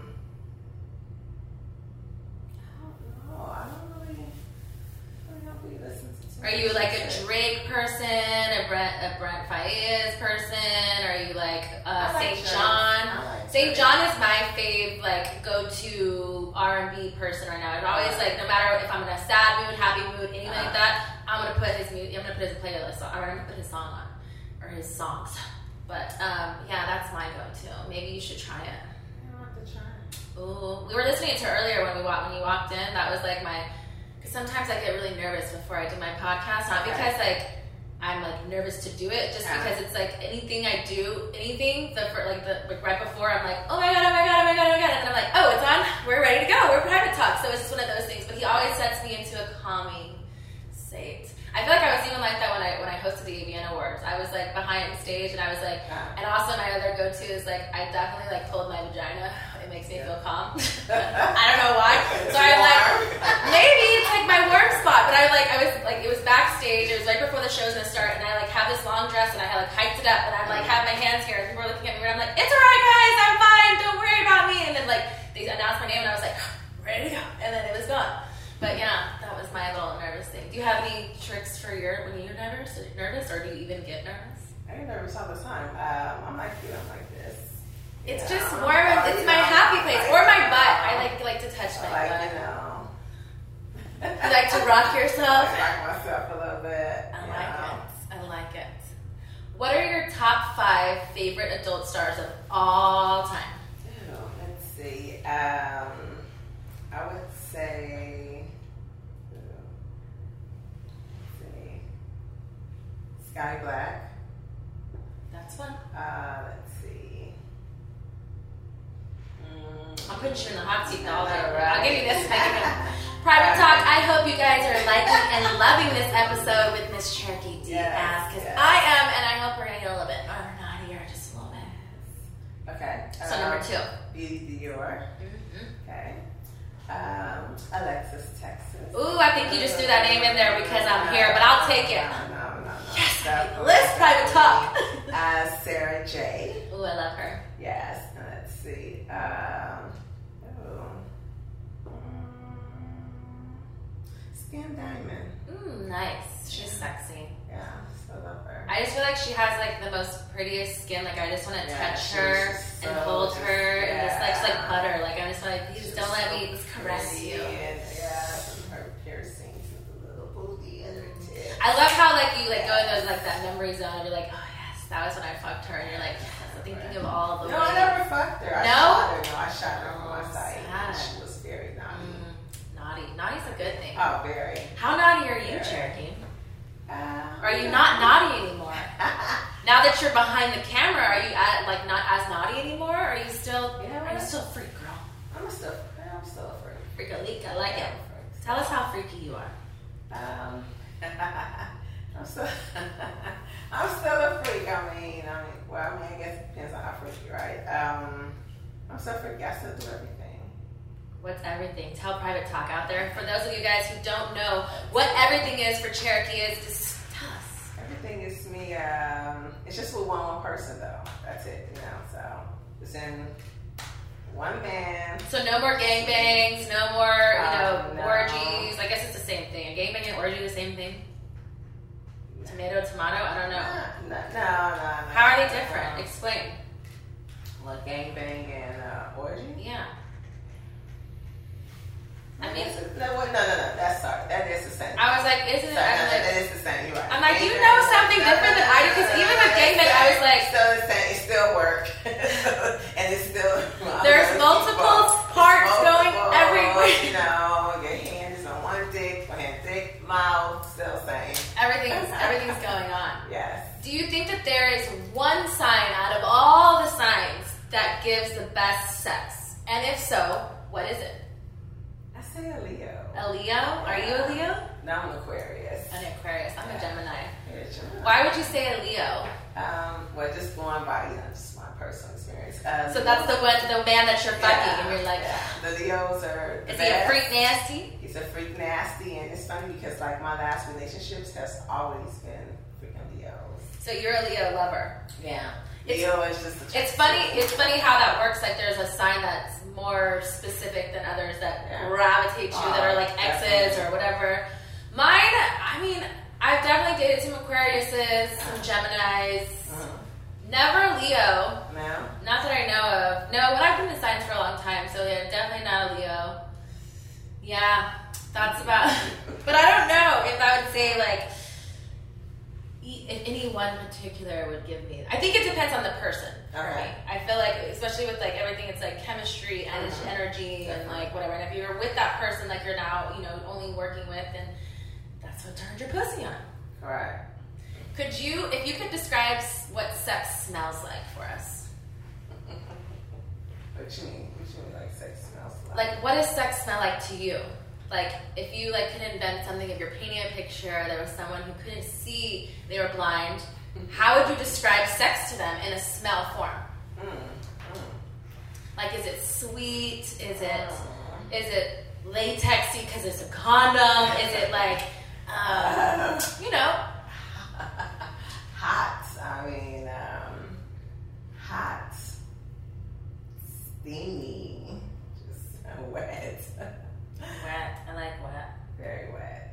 I don't know. I don't really, I don't know if we listen to too Are you much like a music. Drake person, a Brent, a Brent Fayez person? Are you like uh, I like Saint Drake. John? I like Saint Drake. John is my fave, like go-to R and B person right now. It's always like, no matter if I'm in a sad mood, happy mood, anything like that, I'm gonna put his music. I'm gonna put his playlist on. Or I'm gonna put his song on, or his songs. But um, yeah, that's my go-to. Maybe you should try it. I don't have to try. Ooh, we were listening to her earlier when we walked when you walked in. That was like my. Because sometimes I get really nervous before I do my podcast, not okay. because like I'm like nervous to do it, just uh-huh. because it's like anything I do, anything the for like the like right before I'm like, oh my god, oh my god, oh my god, oh my god, and then I'm like, oh, it's on. We're ready to go. We're private talk. So it's just one of those things. But he always sets me into a calming state. I feel like I was even like that when I when I hosted the A V N Awards. I was like behind the stage, and I was like, uh-huh. and also my other go-to is like I definitely like pulled my vagina. It makes me feel calm. I don't know why. So I'm like, maybe it's like my work spot. But I like, I was like, it was backstage. It was right before the show's gonna start, and I like have this long dress, and I had like hiked it up, and I'm like have my hands here, and people are looking at me, and I'm like, it's alright, guys, I'm fine. Don't worry about me. And then like they announced my name, and I was like, ready to go, and then it was gone. But yeah, that was my little nervous thing. Do you have any tricks for your when you're nervous? Nervous, or do you even get nervous? I get nervous all the time. Um, I'm like you. I'm like this. It's Yeah, just I'm more like, of oh, it's you my know, happy place like, or my you butt. know, I like like to touch my like, butt. you know. You like to rock yourself. I rock myself a little bit. I you like know. it. I like it. What are your top five favorite adult stars of all time? Ew, let's see. Um, I would say. Let's see. Sky Black. That's one. Uh, let's see. Mm, I'm putting you in the hot seat all day. right. I'll give you this. Private talk. I hope you guys are liking and loving this episode with Miss Cherokee Diaz, Yes, because yes. I am, and I hope we're gonna get a little bit or naughtier, just a little bit. Okay. So um, number two. Beauty Dior. Mm-hmm. Okay. Um, Alexis Texas. Ooh, I think you just threw that name in there because I'm here, but I'll take it. No, no, no, no. Yes, Definitely, let's private talk. Uh, Sarah J. Ooh, I love her. Yes. And let's see. Um, oh. Mm, Skin Diamond. Ooh, nice. She's sexy. Yeah, I love her. I just feel like she has like the most prettiest skin. Like I just want to Yeah, touch she's her just and so hold just- her and just like she's like yeah. butter. Like I'm just like, please She's don't let so me just caress pretty, you. And, yeah, and her piercings and the little booty and her tits. I love how like you like go in those like that memory zone and you're like, oh yes, that was when I fucked her, and you're like, yes, I'm thinking of all the No, I ways. never fucked her. I No? shot her. No, I shot her from Oh, my side. sad. She was very naughty. Mm, naughty. Naughty's a good thing. Oh, very. How naughty are you, Very. Cherokee? Um, Or are you not naughty anymore? Now that you're behind the camera, are you at, like not as naughty anymore? Or are you still? Yeah, Are you right. still a freak girl? I'm still, I'm still a freak. Freak a leak. I like it. I'm a freak. Tell us how freaky you are. Um, I'm still, I'm still a freak. I mean, I mean, well, I mean, I guess it depends on how freaky, right? Um, I'm still freaky. I still do everything. What's everything? Tell Private Talk out there. For those of you guys who don't know what everything is for Cherokee is, just tell us. Everything is me. Um, it's just with one one person though. That's it. You know, so it's in one man. So no more gangbangs, no more, you know, Um, no. orgies. I guess it's the same thing. A gangbang and orgy the same thing? Tomato, tomato? I don't know. No, no, no, no. How are they different? Explain. Like gangbang and uh, orgy. Yeah. I mean, no, what- no, no, no. That's sorry. That is the same. I was like, isn't it? Sorry, I'm no, like, that is the same. You're right. I'm like, you Gangbang- know something no, different no, than no, I do? no, Because no, even no, with no, gangbang, it's I was like, still the same. It still work, and it's still. there's multiple parts going Multiple, everywhere. You know, your hand is on one dick, one hand dick, mouth, still same. Everything's everything's going on. Yes. Do you think that there is one sign out of all the signs that gives the best sex? And if so, what is it? I say a Leo. A Leo? Are you a Leo? No, I'm an Aquarius. An Aquarius. I'm a Gemini. Yeah, Gemini. Why would you say a Leo? Um, well, just going by, you know, just my personal experience. Um, So that's the one, the man that you're fucking, and you're like, yeah. The Leos are. The is he a best. freak nasty? He's a freak nasty, and it's funny because like my last relationships has always been freaking Leos. So you're a Leo lover. Yeah. It's- Leo is just. A It's funny. It's funny how that works. Like there's a sign that's more specific than others that Yeah. gravitate you, that are like Oh, exes definitely. or whatever. Mine, I mean, I've definitely dated some Aquariuses, some Geminis. Uh-huh. Never a Leo. No. Not that I know of. No, but I've been in signs for a long time, so yeah, definitely not a Leo. Yeah, that's about. But I don't know if I would say like e- if any one particular would give me. I think it depends on the person for Okay. me. I feel like, especially with like everything, it's like chemistry and Mhm. energy and like whatever. And if you're with that person, like you're now, you know, only working with, and that's what turned your pussy on. Correct. Could you, if you could describe what sex smells like for us? What you mean? What you mean like sex smells like? Like, what does sex smell like to you? Like, if you like could invent something, if you're painting a picture, there was someone who couldn't see, they were blind, how would you describe sex to them in a smell form? Mm, mm. Like, is it sweet? Is it is it latexy because it's a condom? Is it like, um, you know? Hot. I mean, um, hot, steamy, just uh, wet. Wet. I like wet. Very wet.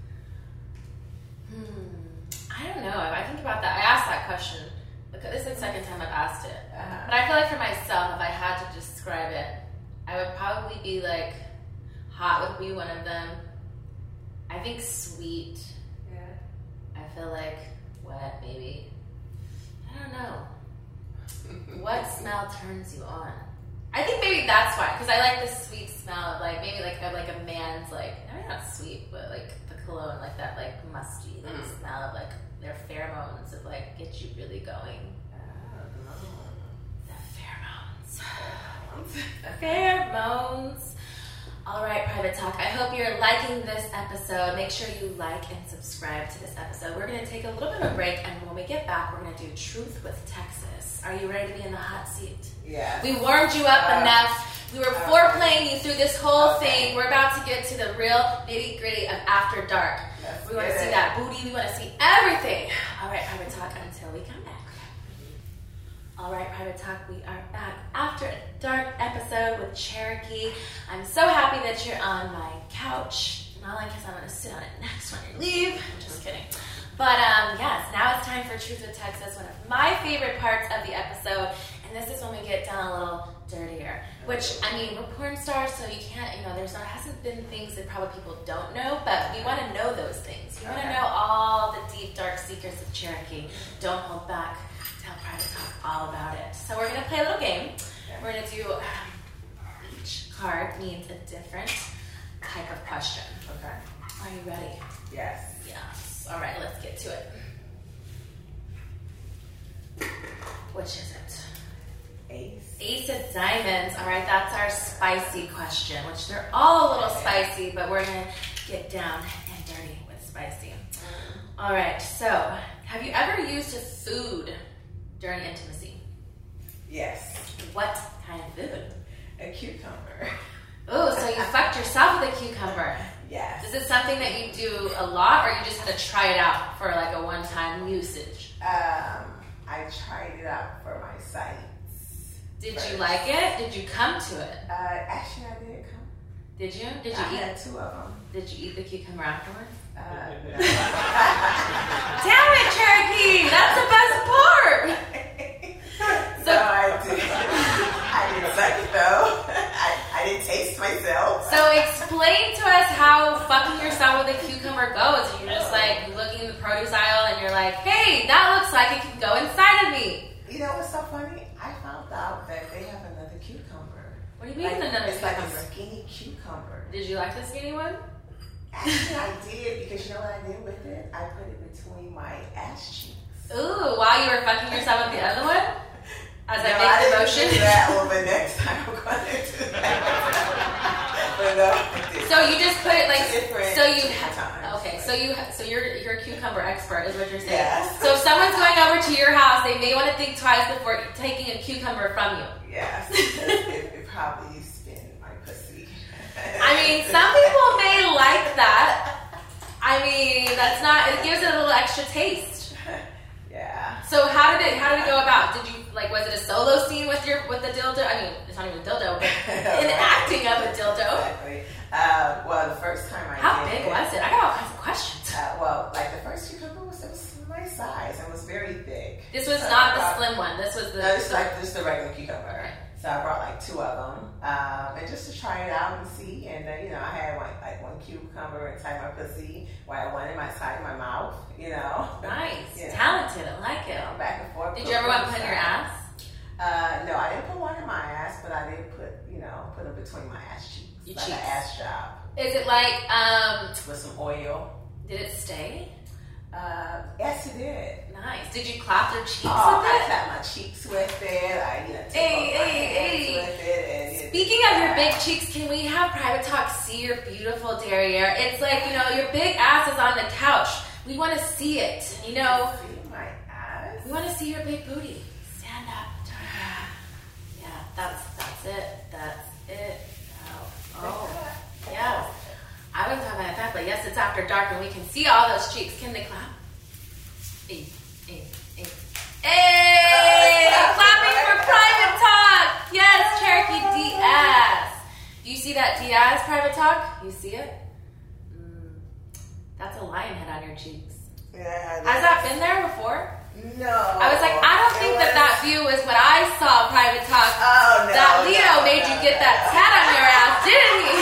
Hmm. I don't know. I think about that. I asked that question. Because this is the second time I've asked it. Uh-huh. But I feel like for myself, if I had to describe it, I would probably be like, hot would be one of them. I think sweet. Yeah. I feel like wet, maybe. I don't know. What smell turns you on? I think maybe that's why, because I like the sweet smell of like maybe like a, like a man's like, I mean not sweet, but like the cologne, like that like musty like Mm. smell of like their pheromones of like get you really going. The pheromones. Pheromones. All right, Private Talk. I hope you're liking this episode. Make sure you like and subscribe to this episode. We're going to take a little bit of a break, and when we get back, we're going to do Truth with Texas. Are you ready to be in the hot seat? Yeah. We warmed you up Uh, enough. We were uh, foreplaying you through this whole okay. thing. We're about to get to the real nitty gritty of After Dark. Let's We want to get see it. that booty. We want to see everything. All right, Private Talk, until we come back. All right, Private Talk, we are back after a dark episode with Cherokee. I'm so happy that you're on my couch. Not like because I'm going to sit on it next when you leave. I'm just kidding. But um, yes, now it's time for Truth with Texas, one of my favorite parts of the episode. And this is when we get down a little dirtier. Which, I mean, we're porn stars, so you can't, you know, there's not, hasn't been things that probably people don't know, but we want to know those things. We want to Okay. know all the deep, dark secrets of Cherokee. Don't hold back. Tell Private Talk all about it. So we're going to play a little game. We're going to do, um, each card means a different type of question. Okay. Are you ready? Yes. Yes. All right, let's get to it. Which is it? Ace. Ace of Diamonds. All right, that's our spicy question, which they're all a little spicy, but we're going to get down and dirty with spicy. All right, so have you ever used a food during intimacy? Yes. What kind of food? A cucumber. Oh, so you fucked yourself with a cucumber. Yes. Is it something that you do a lot, or you just had to try it out for like a one-time usage? Um, I tried it out for my sites. Did first. you like it? Did you come to it? Uh, actually, I did come. Did you? Did you I eat? had two of them. Did you eat the cucumber afterwards? Uh, no. Damn it, Cherokee! That's the best part. no, I didn't. I didn't suck it though. I, I didn't taste myself. So explain to us how fucking yourself with a cucumber goes. You're just like looking in the produce aisle and you're like, hey, that looks like it can go inside of me. You know what's so funny? I found out that they have another cucumber. What do you mean Like, another it's cucumber? like a skinny cucumber. Did you like the skinny one? Actually, I did because you know what I did with it? I put it between my ass cheeks. Ooh, while you were fucking yourself with the other one? As I No, make the didn't motion? do that one, but next time I'm going to do that. but no, I didn't. So you just put it like, Different so you, times, okay, but- so you, so you're, you're a cucumber expert is what you're saying. Yes. So if someone's going over to your house, they may want to think twice before taking a cucumber from you. Yes, it, it probably spin my pussy. I mean, some people may like that. I mean, that's not, it gives it a little extra taste. Yeah. So how did it, how did it go about? Did you, like, was it a solo scene with your, with the dildo? I mean, it's not even a dildo, but an acting of a dildo. Exactly. Uh, well, the first time I How did big it, was it? I got all kinds of questions. Uh, well, like the first cucumber was, it was my size and was very thick. This was So not I the brought- slim one. This was the, No, it's like just the regular cucumber. Okay. So I brought like two of them, um, and just to try it out and see. And uh, you know, I had one, like one cucumber inside my pussy, while one in my side of my mouth. You know, nice. Yeah. Talented. I like it. You know, back and forth. Did you ever want to put in your ass? Uh, no, I didn't put one in my ass, but I did put, you know, put them between my ass cheeks. Your like cheeks. an ass job. Is it like, um, with some oil. did it stay? Uh, yes, it did. Nice. Did you clap their cheeks Oh, with I it? tapped my cheeks with it. I, you know, took Hey, off my hey, hands hey. with it. And Speaking of your big cheeks, can we have Private Talk see your beautiful derriere? It's like, you know, your big ass is on the couch. We want to see it, you know? See my ass? We want to see your big booty. Stand up. Yeah, that's that's it. That's it. Oh, oh. Yeah. I wasn't talking about that, but yes, it's after dark and we can see all those cheeks. Can they clap? Hey, hey, hey. Hey! Clapping for Private Talk! Yes, Cherokee Diaz. Do you see that Diaz Private Talk? You see it? Mm, that's a lion head on your cheeks. Yeah. Has that been there before? No. I was like, I don't It think was- that that view is what I saw, Private Talk. Oh, no. That Leo no, made no, you get no. that tat on your ass, didn't he?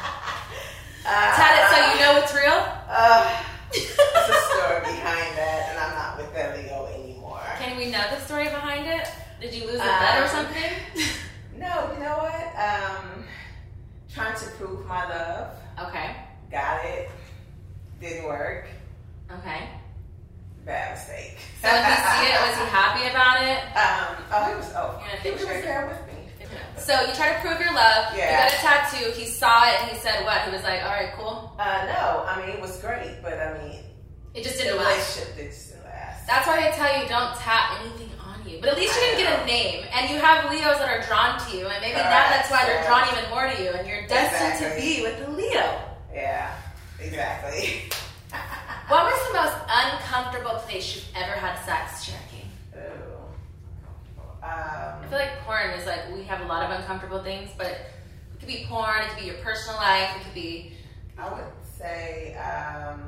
Uh, Tat it so you know it's real? Uh, there's a story behind that, and I'm not with that Leo anymore. Can we know the story behind it? Did you lose a bet or Um, something? No, you know what? Um, trying to prove my love. Okay. Got it. Didn't work. Okay. Bad mistake. So did he see it? Was he happy about it? Um, oh, he was, oh, You're gonna he think was sure. there with me. So you tried to prove your love. Yeah. You got a tattoo. He saw it and he said what? He was like, all right, cool. Uh, no, I mean, it was great, but I mean, It just the didn't last. relationship didn't last. That's why I tell you don't tap anything on you. But at least you didn't get a name. And you have Leos that are drawn to you. And maybe now Correct. that's why they're drawn even more to you. And you're destined to Exactly. be with a Leo. Yeah, exactly. What was the most uncomfortable place you've ever had sex, Cherokee? Ooh. I Um, feel like porn is like, we have a lot of uncomfortable things, but it could be porn, it could be your personal life, it could be I would say um,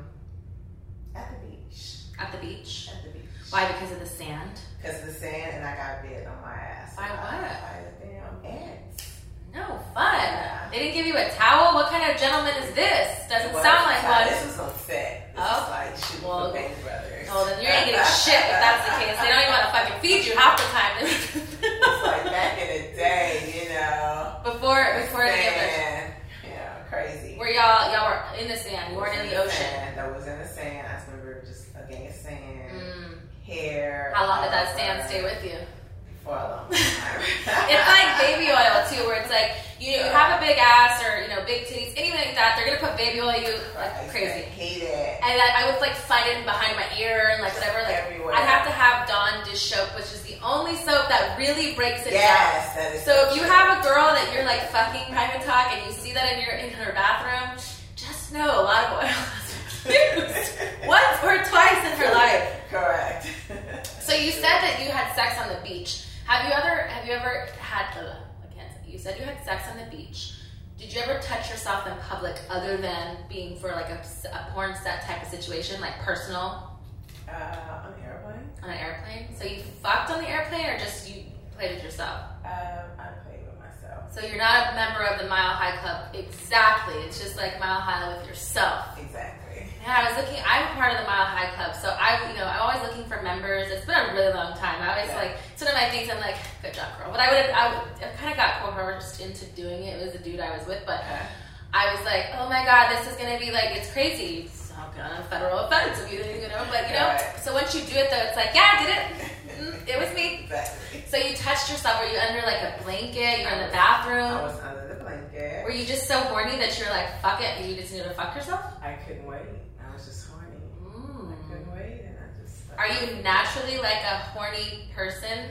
at the beach. at the beach. At the beach. Why? Because of the sand? Because of the sand, and I got bit on my ass. By what? By the damn ants. No, fun. Yeah. They didn't give you a towel? What kind of gentleman is this? Doesn't Well, sound like one. This was on set. This Oh. was like shooting Well, for Band Brothers. Oh, then you ain't getting shit if that's the case. They don't even want to fucking feed you half the time. It's like back in the day, you know. before before the sand. Yeah, crazy. where y'all y'all were in the sand, you weren't in the ocean. Sand. I was in the sand. I just remember just a gang of sand, Mm. hair. How long did all that sand over. stay with you? For a long time. It's like baby oil too, where it's like you know, you have a big ass or you know big titties, anything like that. They're gonna put baby oil you like I crazy. hate it. And I, I would like find it behind my ear and like whatever. Like Everywhere. I'd have to have Dawn dish soap, which is the only soap that really breaks it Yes, down. that is So if you true. have a girl that you're like fucking Private Talk and you see that in your in her bathroom, just know a lot of oil has been used once or twice in her life. Correct. So you said that you had sex on the beach. Have you ever have you ever had uh, I can't say, you said you had sex on the beach. Did you ever touch yourself in public other than being for like a, a porn set type of situation, like personal Uh, on the airplane, on an airplane? So you fucked on the airplane or just you played with yourself? um, I played with myself. So you're not a member of the Mile High Club. Exactly. It's just like Mile High with yourself. Exactly. And I was looking, I'm part of the Mile High Club, so I, you know, I'm always looking for members. It's been a really long time. I always Yeah. like, it's one of my things, I'm like, good job, girl. But I would, I, would, I kind of got coerced into doing it. It was a dude I was with, but Okay. I was like, oh my God, this is going to be like, it's crazy. It's not gonna federal offense if you, you know, but you know, Right. so once you do it though, it's like, yeah, I did it. Mm, It was me. Exactly. So you touched yourself. Were you under like a blanket? You're in the I bathroom? was under the blanket. Were you just so horny that you're like, fuck it, and you just need to fuck yourself? I couldn't wait. I was just horny. Mm. I couldn't wait, and I just. Are you naturally like a horny person?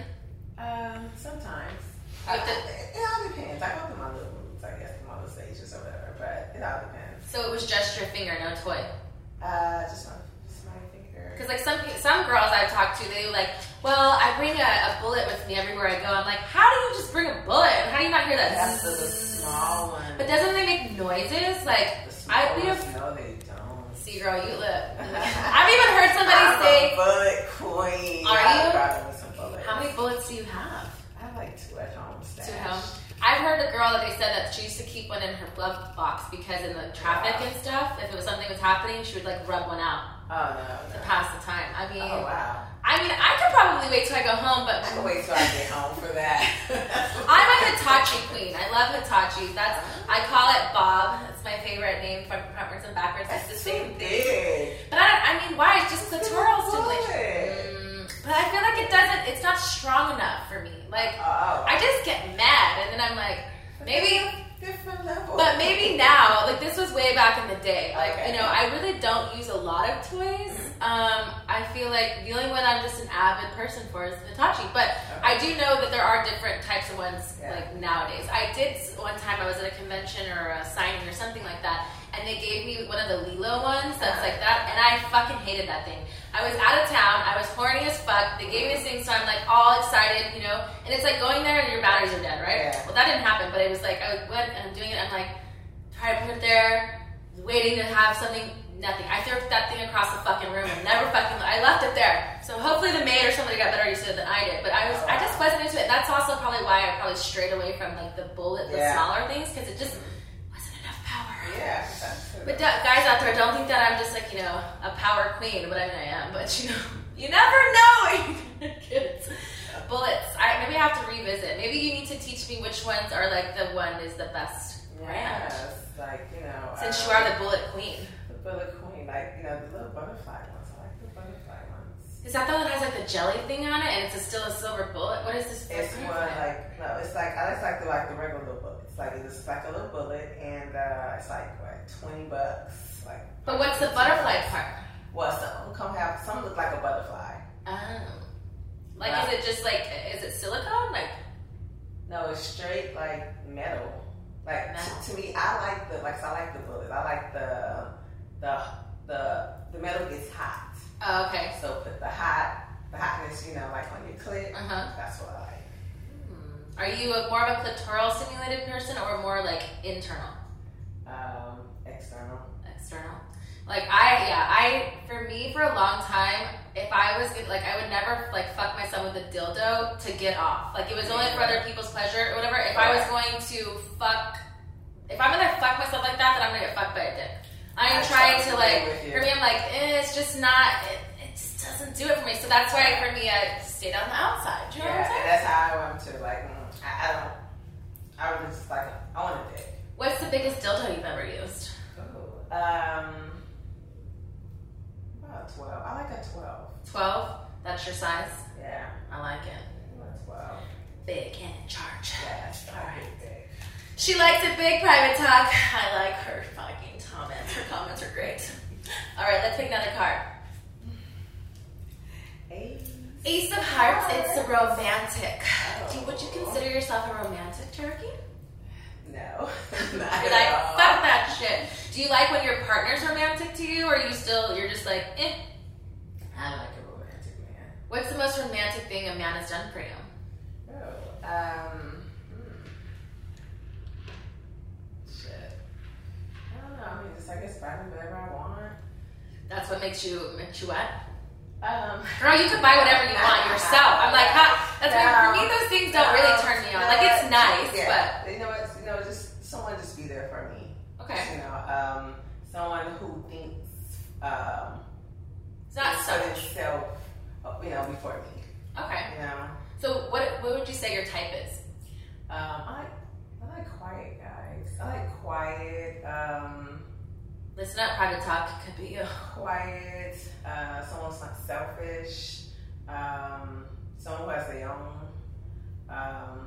Um, sometimes. You I, have to- it, it all depends. I go through my little moods, I guess, through my little stages or whatever, but it all depends. So it was just your finger, no toy. Uh, just my, just my finger. Because like some pe- some girls I've talked to, they were like, well, I bring a, a bullet with me everywhere I go. I'm like, how do you just bring a bullet? How do you not hear that? That's the zzz? small one. But doesn't they make noises? Like, The small I'd be a ones, no, they don't. see, girl, you live. I've even heard somebody I'm say, a bullet queen. Are I you? probably with some bullets. how many bullets do you have? I have like two at home. Stash. To home. I've heard a girl that they said that she used to keep one in her glove box because in the traffic Wow. and stuff, if it was something was happening, she would like rub one out Oh no, to no. pass the time. I mean, Oh wow. I mean, I could probably wait till I go home, but I can wait till I get home for that. I'm a Hitachi queen. I love Hitachi. That's I call it Bob. It's my favorite name from frontwards and backwards. It's the same thing. But I, I mean, why? It's just clitoral stimulation. Mm, but I feel like it doesn't. It's not strong enough for me. Like oh. I just get mad, and then I'm like, maybe. Different level. But maybe now, like this was way back in the day. Like okay. you know, I really don't use a lot of toys. Um, I feel like the only one I'm just an avid person for is Hitachi. But okay. I do know that there are different types of ones yeah. like nowadays. I did one time. I was at a convention or a signing or something like that, and they gave me one of the Lilo ones that's like that, and I fucking hated that thing. I was out of town. I was horny as fuck. They gave me this thing, so I'm like all excited, you know. And it's like going there and your batteries are dead, right? Yeah. Well, that didn't happen, but it was like I went and I'm doing it. I'm like trying to put it there, waiting to have something. Nothing. I threw that thing across the fucking room and never fucking. I left it there. So hopefully the maid or somebody got better used to it than I did. But I was, I just wasn't into it. And that's also probably why I probably strayed away from like the bullet, the yeah. smaller things, because it just wasn't enough power. Yeah. But d- guys out there, don't think that I'm just like you know a power queen. But I mean I am. But you know, you never know. Kids, bullets. I maybe I have to revisit. Maybe you need to teach me which ones are like the one is the best brand. Yes, like you know. Since um, you are the bullet queen. Bullet queen, like you know, the little butterfly ones. I like the butterfly ones. Is that the one that has like the jelly thing on it, and it's a, still a silver bullet? What is this? It's one like no, it's like I just like the like the regular little bullet. It's like it's like a little bullet, and uh, it's like what twenty bucks. Like. But what's the butterfly part? Well, some come have some look like a butterfly. Oh, like Wow. is it just like is it silicone? Like no, it's straight like metal. Like Metal. to, to me, I like the like so I like the bullets. I like the the the the metal gets hot. oh, okay. So put the hot the hotness, you know, like on your clit. Uh-huh. That's what I like. Hmm. Are you a, more of a clitoral stimulated person or more like internal, Um, external. external? Like I, yeah, I for me for a long time, if I was gonna- like I would never like fuck myself with a dildo to get off. Like it was only for other people's pleasure or whatever. If I was going to fuck, if I'm gonna fuck myself like that, then I'm gonna get fucked by a dick. I'm I trying to totally like, with you. for me, I'm like, eh, it's just not, it, it just doesn't do it for me. So that's why for me, I stayed on the outside. Do you know Yeah, what I'm and saying? that's how I want to. Like, mm, I, I don't. I was just like, I want a dick. What's the biggest dildo you've ever used? Ooh, um, about twelve. I like a twelve. twelve? That's your size? Yeah, I like it. about twelve. Big and in charge. Yes, I like a dick. She likes it big, private talk. I like her fucking comments. Her comments are great. All right, let's pick another card. Ace. Ace of Hearts, it's a romantic. Oh. Do you, would you consider yourself a romantic turkey? No. You're like, fuck that shit. Do you like when your partner's romantic to you, or are you still, you're just like, eh? I like a romantic man. What's the most romantic thing a man has done for you? Oh, um, hmm. Shit. I don't know. I mean, just I guess buy whatever I want. That's what makes you, makes you what? Um, Girl, you can buy whatever you want yourself. I'm like, how? That's No. why, for me, those things don't really No, turn me on. no, Like, it's nice, yeah. You know what? You know, just someone just be there for me. but okay. You know, um, someone who thinks um, It's not puts selfish. itself, you know, before me. Okay. You know, So, what what would you say your type is? um, I like I like quiet guys. I like quiet. Um, Listen up, private talk could be you. quiet. Uh, someone who's not selfish. Um, someone who has their own. Um,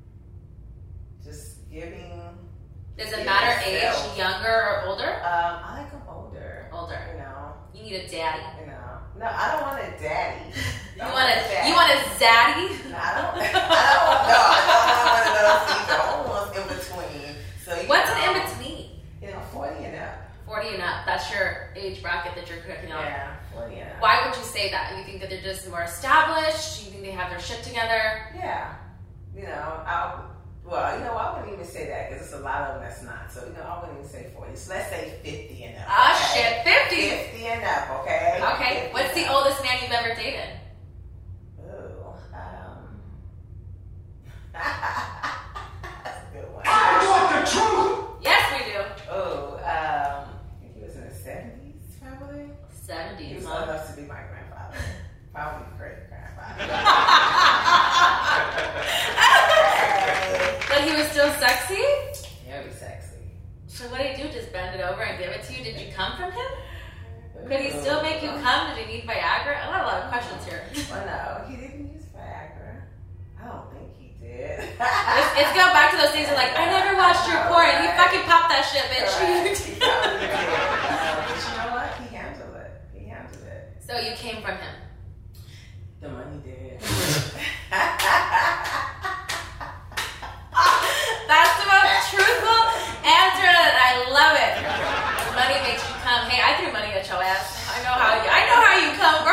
just giving. Does it Yeah, matter age, yourself. younger or older? Um, I like them older. Older. You know. You need a daddy. You know. No, I don't want a daddy. You I want a daddy. you want a zaddy? No, I don't. I don't. No, I don't want one of those either. I don't want in between. So you What's know, an in between? You know, forty and up. Forty and up. That's your age bracket that you're cooking on. Yeah, forty and up. Why would you say that? You think that they're just more established? You think they have their shit together? Yeah. You know, I. Well, you know, I wouldn't even say that because there's a lot of them that's not. So you know, I wouldn't even say forty. So let's say fifty and up. Ah, okay? shit, fifty. Fifty and up. Okay. Okay. fifty What's the and up. oldest man you've ever dated? Ooh, um. That's a good one. I want the truth! Yes, we do. Oh, um, I think he was in the seventies, probably. He Seventies, was huh? old enough to be my grandfather. Probably great grandfather. But he was still sexy? come? Did he need Viagra? I got a lot of questions here. Well, no, he didn't use Viagra. I don't think he did. It's, it's going back to those things of like, I never watched your porn. Right. You fucking popped that shit, bitch. He probably did. Uh, but you know what? He handled it. He handled it. So you came from him. The money did. That's the most truthful answer, and I love it. The money makes you come. Hey, I threw money at your ass. I know how you. I know how you come, bro.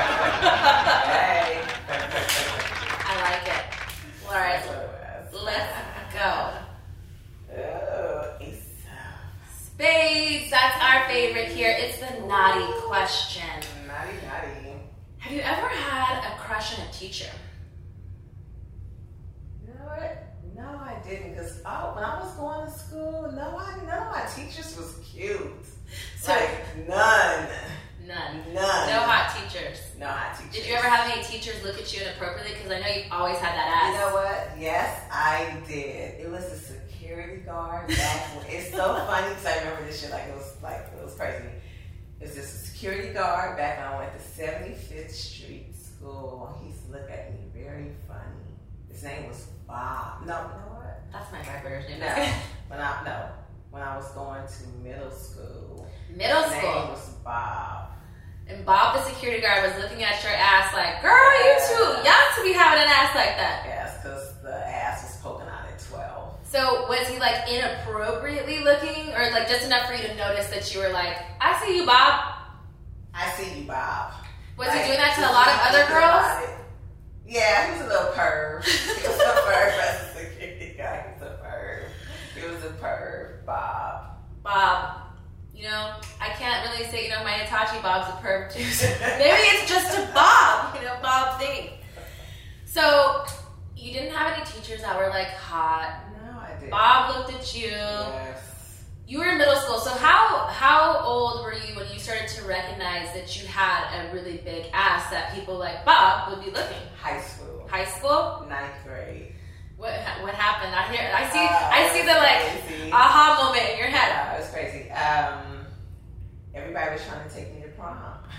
Hey. I like it. All right, let's go. Oh, it's spades. That's our favorite here. It's the naughty question. Naughty, naughty. Have you ever had a crush on a teacher? You know what? No, I didn't. Because oh, when I was going to school, no, I none of my teachers was cute. So, like none. None. None. No hot teachers. No hot teachers. Did you ever have any teachers look at you inappropriately? Because I know you've always had that ass. You know what? Yes, I did. It was a security guard back when. It's so funny because I remember this shit like it was like it was crazy. It was just a security guard back when I went to seventy-fifth Street School. He used to look at me very funny. His name was Bob. No, you know what? That's my vibrator's name. No, when I no when I was going to middle school. Middle His school. name was Bob. And Bob, the security guard, was looking at your ass like, girl, you too young to be having an ass like that. Yes, because the ass was poking out at twelve. So was he like inappropriately looking, or like just enough for you to notice that you were like, I see you, Bob? I see you, Bob. Was like, he doing that to a lot of other girls? Yeah, he was a little perv. He was a perv as a security guy. He was a perv. He was a perv, Bob. Bob. You know, I can't really say, you know, my Itachi Bob's a perv too. So maybe it's just a Bob, you know, Bob thing. So, you didn't have any teachers that were like hot. No, I didn't. Bob looked at you. Yes. You were in middle school. So how how old were you when you started to recognize that you had a really big ass that people like Bob would be looking? High school. High school? Ninth grade. What what happened? I hear I see Uh, I see the like crazy. aha moment in your head. Yeah, it was crazy. Um, everybody was trying to take me to prom.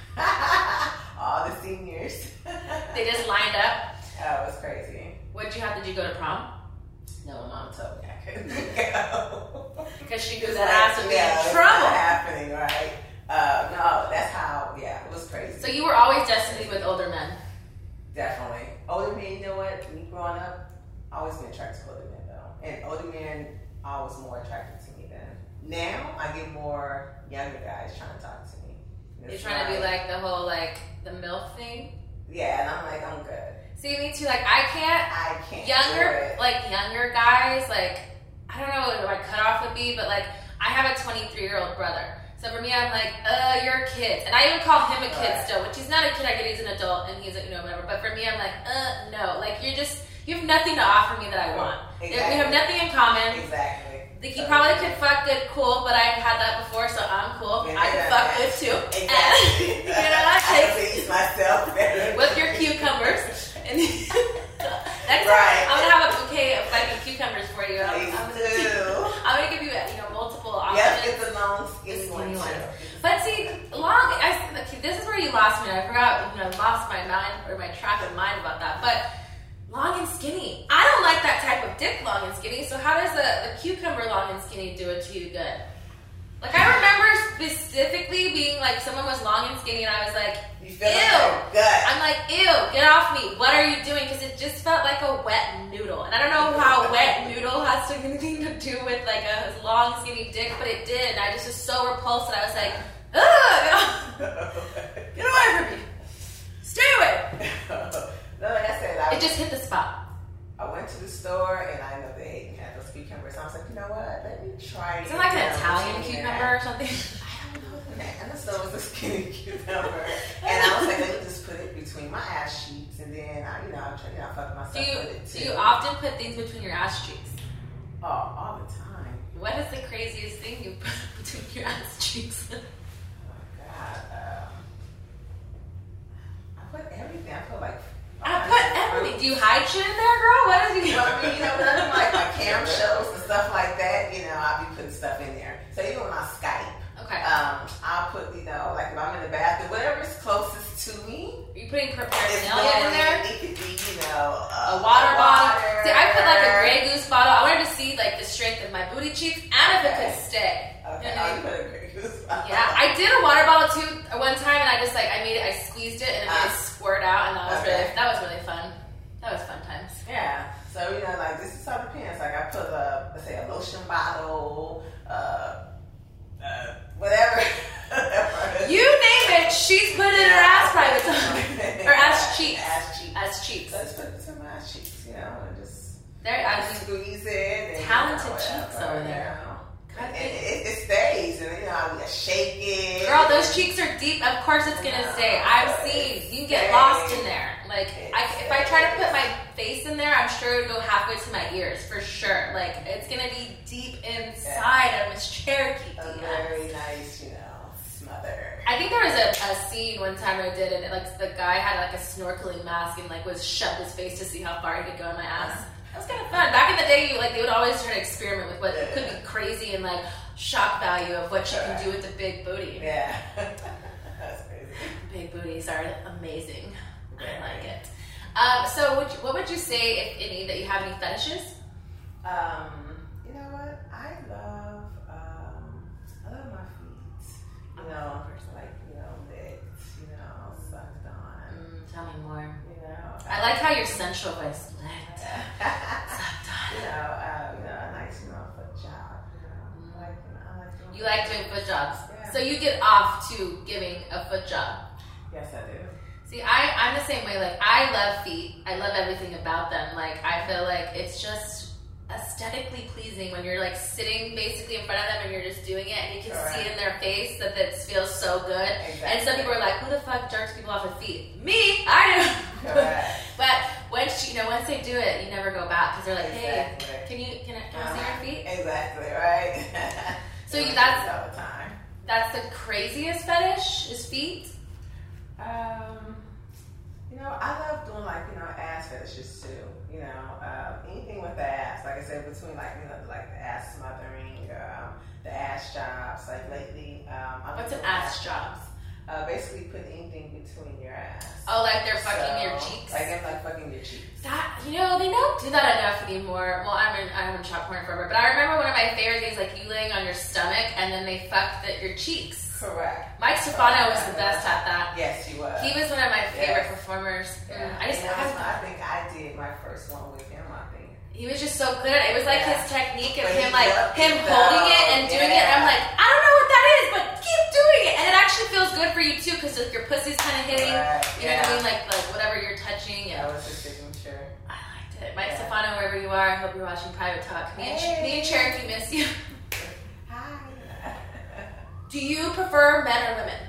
All the seniors. They just lined up. Oh, it was crazy. What'd you have? Did you go to prom? No, my mom told me I couldn't go. Because she knew It's that like, ass would be yeah, in it's trouble. not happening, right? Uh, no, that's how. Yeah, it was crazy. So you were always destined to be with older men. Definitely. Older men, you know what? Me growing up, I always been attracted to older men though, and older men always more attracted to me than now. I get more younger guys trying to talk to me. You're trying to be like the whole like the MILF thing. Yeah, and I'm like, I'm good. See, me too. Like I can't. I can't. Younger, do it. like younger guys, like I don't know what my cutoff would be, but like I have a twenty-three year old brother. So for me, I'm like, uh, you're a kid, and I even call him a kid right. still, which he's not a kid. I get he's an adult, and he's like, you know, whatever. But for me, I'm like, uh, no, like you're just you have nothing to offer me that I want. Exactly. We have nothing in common. Exactly. Like you probably could fuck good, cool, but I've had that before, so I'm cool. Yeah, I can fuck yeah. good too. Exactly. And, you know, I I take can please myself better. with your cucumbers. And next Right. time, I'm gonna have a bouquet of fucking cucumbers for you. I'm, Please I'm, gonna, do. I'm gonna give you, you know, multiple Yes, options. get the long skinny Skinny one ones. too. But see, long. I, this is where you lost me. I forgot. You know, lost my mind or my track of mind about that. But long and skinny. I don't like that type of dick, long and skinny. So how does the, the cucumber long and skinny do it to you good? Like I remember specifically being like someone was long and skinny, and I was like, You feel ew. like gut. I'm like, ew, get off me. What are you doing? Because it just felt like a wet noodle. And I don't know how wet noodle has anything to do with like a long, skinny dick, but it did. And I just was so repulsed that I was like, ugh, get away from me. Stay away. No, like I said, I, It just hit the spot. I went to the store and I know they had those cucumbers. I was like, you know what? Let me try. Is it like an you know, Italian what you cucumber had. or something? I don't know the name. I just thought it was a skinny cucumber. And I was like, let me just put it between my ass cheeks, and then I, you know, I'm trying, you know, I fuck myself Do you, with it too. do you often put things between your ass cheeks? Oh, all the time. What is the craziest thing you put between your ass cheeks? Oh God. Um, I put everything. I put like. I put everything. Do you hide shit in there, girl? What is it? Well, I mean, you know, when I do like my cam shows and stuff like that, you know, I'll be putting stuff in there. So even when I Skype, Okay. um, I'll put, you know, like if I'm in the bathroom, whatever's like a Grey Goose bottle. I wanted to see like the strength of my booty cheeks and if it could stay. Okay. You know what I mean? Put a Grey Goose bottle. Yeah, I did a water bottle too one time, and I just like I made it. I squeezed it, and it made it squirt out, and that was Okay. really that was really fun. That was fun times. Yeah. So you know, like this is all depends. Like I put a let's say a lotion bottle, uh, uh whatever. You name it, she's put it in her ass private time. Or ass cheeks. Ass cheeks. Ass cheeks. Let's put it to my ass cheeks, you know, and just There, I just mean, squeeze it. And, talented you know, cheeks whatever, over there. You know. God, And it, it stays, and you know, we shake it. girl, those cheeks are deep. Of course, it's gonna No, stay. I've it seen you get stays. lost in there. Like, It I, if I try to put stays. my face in there, I'm sure it would go halfway to my ears for sure. Like, it's gonna be deep inside of Miss Cherokee. A D very S. nice, you know, smother. I think there was a, a scene one time I did, and it, like the guy had like a snorkeling mask and like was shoved his face to see how far he could go in my ass. That was kind of fun. Back in the day, you, like they would always try to experiment with what Yeah. could be crazy and like shock value of what you can do with a big booty. Yeah. That's crazy. Big booties are amazing. I like it. Um, so, would you, what would you say, if any, that you have any fetishes? Um, you know what? I love, um, I love my feet. You know, like, you know, licked, you know, sucked on, Mm, tell me more. you know. I like how your sensual voice licked. You know, uh, you know, a nice, you know, foot job, you know. I like, you know, I like doing You like doing foot jobs. Yeah. So you get off to giving a foot job. Yes, I do. See, I, I'm the same way. Like, I love feet. I love everything about them. Like, I feel like it's just aesthetically pleasing when you're, like, sitting basically in front of them and you're just doing it and you can Correct. see it in their face that it feels so good. Exactly. And some people are like, who the fuck jerks people off with feet? Me! I do! Correct. But once, you know, once they do it, you never go back because they're like, Exactly. hey, can you, can I, can I Uh-huh. see your feet? Exactly, right? So you- I do that's- it all the time. That's the craziest fetish, is feet? Um, you know, I love doing like, you know, ass fetishes too. You know, um, anything with the ass. Like I said, between like, you know, like the ass smothering, um, the ass jobs. Like lately, um, I'm What's an doing ass job? Uh, basically, put anything between your ass. Oh, like they're fucking So, your cheeks? Like they're like fucking your cheeks. That, you know, they don't do that enough anymore. Well, I'm in, I haven't shot porn forever, but I remember one of my favorite things, like you laying on your stomach and then they fucked the, your cheeks. Correct. Mike Stefano was the best at that. Yes, he was. He was one of my favorite Yes. performers. Yeah. I just, And that was I, my- I think I did my first one with him. I think. he was just so good. It was like Yeah. his technique of But him, he like loved him it, holding though. it and doing it. And I'm Yeah. like, I don't know what that is, but keep doing it, and it actually feels good for you too, because your pussy's kind of hitting. Right. You know Yeah. what I mean? Like like whatever you're touching. And That was his signature. I liked it. Mike Yeah. Stefano, wherever you are, I hope you're watching Private Talk. Me and, Hey. me and Cherokee miss you. Hi. Do you prefer men or women?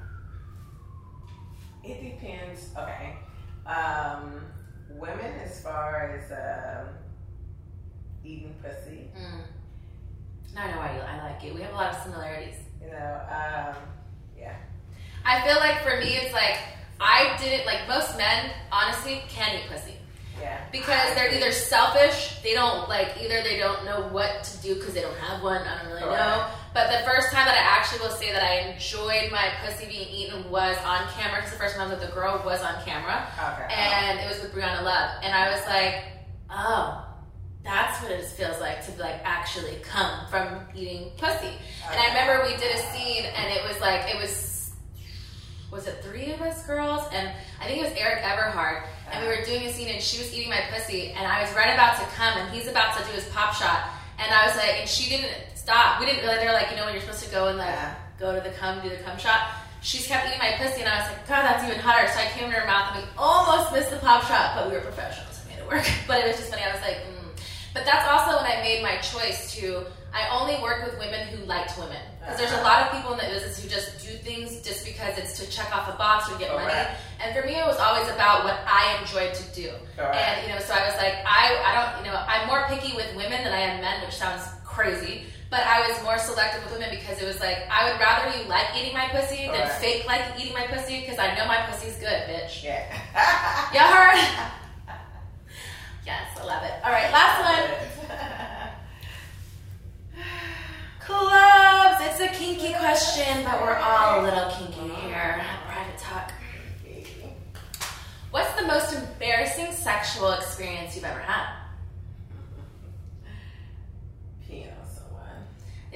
It depends. Okay. Um, women, as far as um, eating pussy, Mm. Now I know why you, I like you. We have a lot of similarities. you know, um, yeah. I feel like for me, it's like I didn't like most men. Honestly, can eat pussy Yeah. because they're either selfish. They don't like either they don't know what to do because they don't have one. I don't really know. Correct. But the first time that I actually will say that I enjoyed my pussy being eaten was on camera because the first time I was with a girl was on camera. Okay. And it was with Brianna Love, and I was like, oh, that's what it feels like to like actually come from eating pussy. And I remember we did a scene, and it was like it was was it three of us girls, and I think it was Eric Everhart, and we were doing a scene, and she was eating my pussy, and I was right about to come, and he's about to do his pop shot, and I was like, and she didn't stop. We didn't. They're like, you know, when you're supposed to go and like Yeah. go to the cum, do the cum shot. She kept eating my pussy, and I was like, God, that's even hotter. So I came in her mouth, and we almost missed the pop shot, but we were professionals. We made it work. But it was just funny. I was like, mm. But that's also when I made my choice to, I only work with women who liked women. Because there's a lot of people in the business who just do things just because it's to check off a box or get money. Correct. And for me, it was always about what I enjoyed to do. Correct. And, you know, so I was like, I, I don't, you know, I'm more picky with women than I am men, which sounds crazy. But I was more selective with women because it was like, I would rather you like eating my pussy than Correct. fake like eating my pussy because I know my pussy's good, bitch. Yeah. Y'all heard? Yes, I love it. All right, last one. Clubs. It's a kinky question, but we're all a little kinky here at Private Talk. What's the most embarrassing sexual experience you've ever had?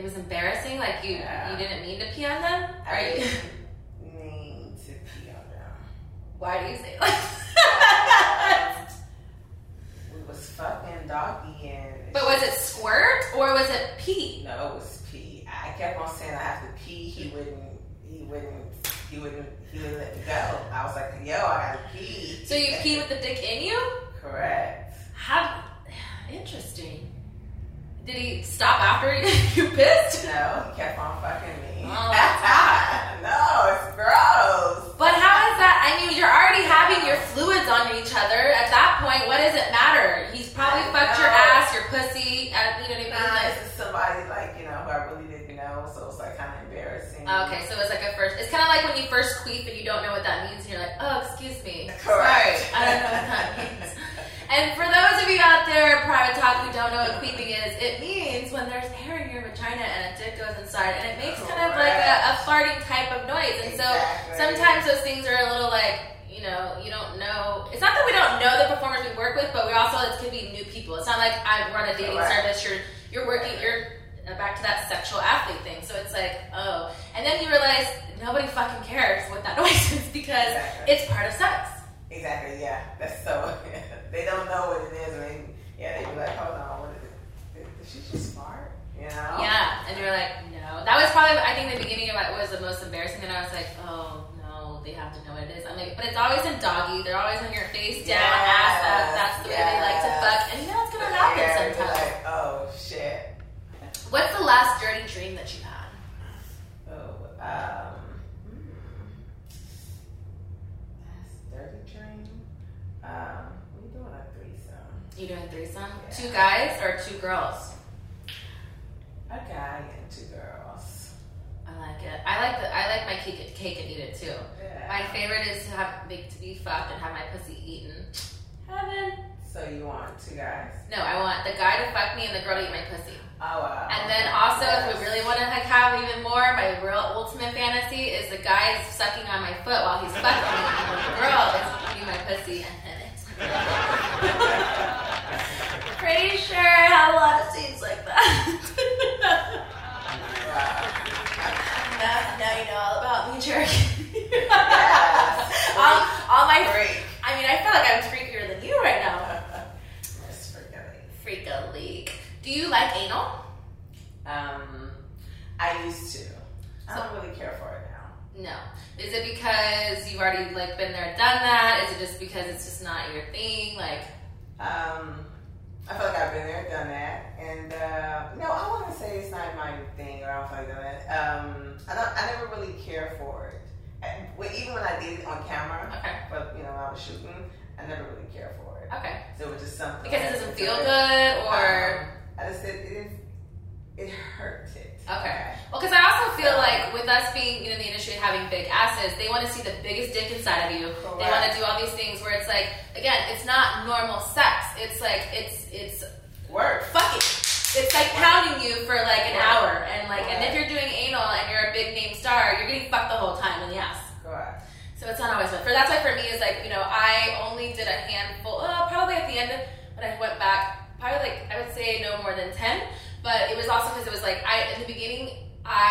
it was embarrassing? Like you, yeah. you didn't mean to pee on them? Or I you... didn't mean to pee on them. Why do you say that? um, we was fucking doggy and. But was it squirt or was it pee? No, it was pee. I kept on saying I have to pee. He wouldn't. He wouldn't. He wouldn't. He wouldn't let me go. I was like, yo, I gotta pee. So you pee with the dick in you? Correct. How interesting. Did he stop after you pissed? No, he kept on fucking me. Oh, that's hot. No, it's gross. But how is that? I mean, you're already having your fluids on each other. At that point, what does it matter? He's probably I fucked know. your ass, your pussy, and you know what I mean? Nah, Like, this is somebody like, you know, who I really didn't know, so it's like kind of embarrassing. okay, so it's like a first. It's kind of like when you first queef and you don't know what that means, and you're like, oh, excuse me. Correct. Sorry, I don't know what that means. And for those of you out there, private talk, who don't know what queefing is, it means when there's hair in your vagina and a dick goes inside, and it makes kind of like a, a farting type of noise. And so Exactly. sometimes those things are a little like, you know, you don't know. It's not that we don't know the performers we work with, but we also, it could be new people. It's not like I run a dating Correct. service. You're you're working. You're uh, back to that sexual athlete thing. So it's like, oh, and then you realize nobody fucking cares what that noise is because Exactly. it's part of sex. Exactly, yeah. That's so, they don't know what it is. And they, yeah, they be like, hold on, what is it? Is she just smart? You know? Yeah, and you're like, no. That was probably, I think the beginning of it was the most embarrassing, and I was like, oh, no, they have to know what it is. I'm like, but it's always in doggy. They're always on your face down, Yes, ass up. That's the way they like to yes. fuck. And you know it's going to happen Yeah, you're sometimes. like, oh, shit. What's the last dirty dream that you had? Oh, um, hmm. That's dirty dream. Um, we doing a threesome. You doing threesome? Yeah. Two guys or two girls? A guy and two girls. I like it. I like the. I like my cake, cake and eat it too. Yeah. My favorite is to have make to be fucked and have my pussy eaten. Heaven. So you want two guys? No, I want the guy to fuck me and the girl to eat my pussy. Oh, wow. And then also, if we really want to like have even more, my real ultimate fantasy is the guy is sucking on my foot while he's fucking me, and the girl is eating my pussy, and then it's pretty sure I have a lot of scenes like that. now, now you know all about me jerking. Yes. all, all my Freak. I mean, I feel like I'm freakier than you right now. Yes, freaking. Freak a leak. Do you like anal? Um, I used to. I don't really care for it now. No. Is it because you've already like been there, done that? Is it just because it's just not your thing? Like, Um, I feel like I've been there, done that, and uh, no, I want to say it's not my thing, or I don't feel like doing it. Um, I don't. I never really care for it. And when- even when I did it on camera, Okay. but you know, when I was shooting, I never really care for it. okay. So it was just something Because it I doesn't had to feel do. good, or Um, I just it it, it hurt it. okay. Well, because I also feel like with us being, you know, in the industry having big asses, they want to see the biggest dick inside of you. Correct. They want to do all these things where it's like, again, it's not normal sex. It's like it's it's Work. fucking. It's like pounding you for like an Right. hour, and like, and if you're doing anal and you're a big name star, you're getting fucked the whole time in the ass. Correct. So it's not always fun. For that's why for me is like, you know, I only did a handful. Uh, probably at the end of, when I went back, probably like I would say no more than ten. But it was also because it was like I in the beginning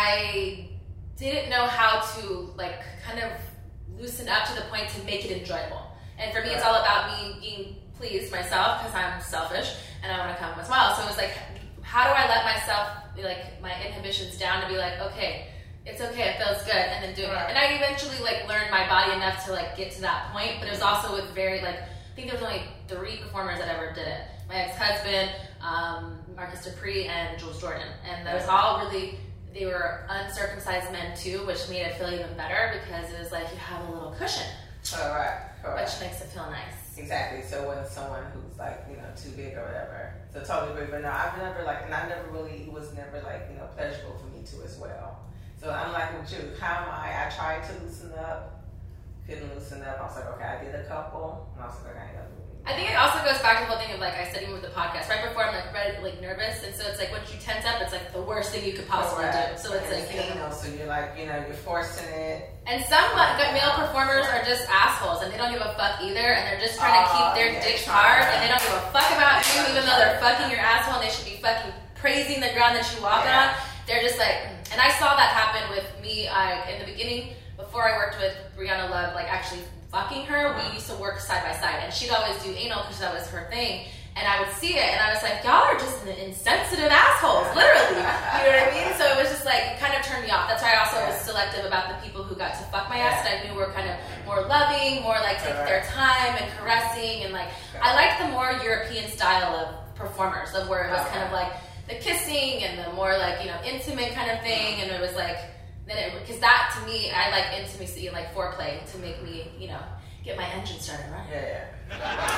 I didn't know how to like kind of loosen up to the point to make it enjoyable. And for me, it's all about me being pleased myself because I'm selfish and I want to come as well. So it was like, how do I let myself like my inhibitions down to be like, okay, it's okay, it feels good, and then doing Right. it. And I eventually like learned my body enough to like get to that point. But it was also with very like I think there was only three performers that ever did it. My ex-husband, um, Marcus Dupree, and Jules Jordan, and those all really. They were uncircumcised men too, which made it feel even better because it was like you have a little cushion, Correct. Correct. which makes it feel nice. Exactly. So when someone who's like, you know, too big or whatever. So totally agree. But no, I've never like, and I never really, it was never like, you know, pleasurable for me too as well. So I'm like with you. How am I? I tried to loosen up, couldn't loosen up. I was like, okay, I did a couple. And I was like, okay, I got to I think it also goes back to the whole thing of like I said even with the podcast. Right before I'm like ready, like nervous, and so it's like once you tense up, it's like the worst thing you could possibly do. So it's like you know, so you're like, you know, you're forcing it. and some like, male performers are just assholes, and they don't give a fuck either, and they're just trying to keep their Oh, yeah, dicks trying hard, to- and they don't give a fuck about you, even though they're fucking your asshole, and they should be fucking praising the ground that you walk Yeah. on. they're just like, and I saw that happen with me uh, in the beginning, before I worked with Brianna Love, like actually fucking her, we used to work side by side, and she'd always do anal because that was her thing. And I would see it, and I was like, y'all are just insensitive assholes, literally. You know what I mean? So it was just like, it kind of turned me off. That's why I also was selective about the people who got to fuck my ass, and I knew were kind of more loving, more like taking their time and caressing, and like, I liked the more European style of performers, of where it was kind of like the kissing and the more like, you know, intimate kind of thing, and it was like, then it, because that to me, I like intimacy and like foreplay to make me, you know, get my engine started running. Yeah, yeah.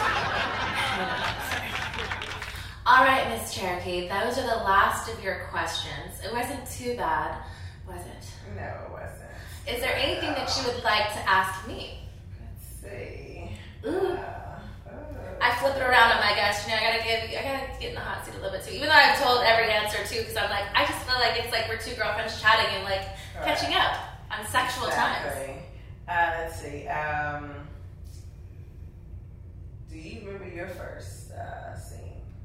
All right, Miss Cherokee, those are the last of your questions. It wasn't too bad, was it? No, it wasn't. Is there anything no. that you would like to ask me? Let's see. Ooh. Uh, uh, I flip it around on my guest. You know, I gotta give, I gotta get in the hot seat a little bit too. Even though I've told every answer too, because I'm like, I just feel like it's like we're two girlfriends chatting and like right. catching up on sexual exactly. times. Uh, let's see. Um, do you remember your first uh, scene?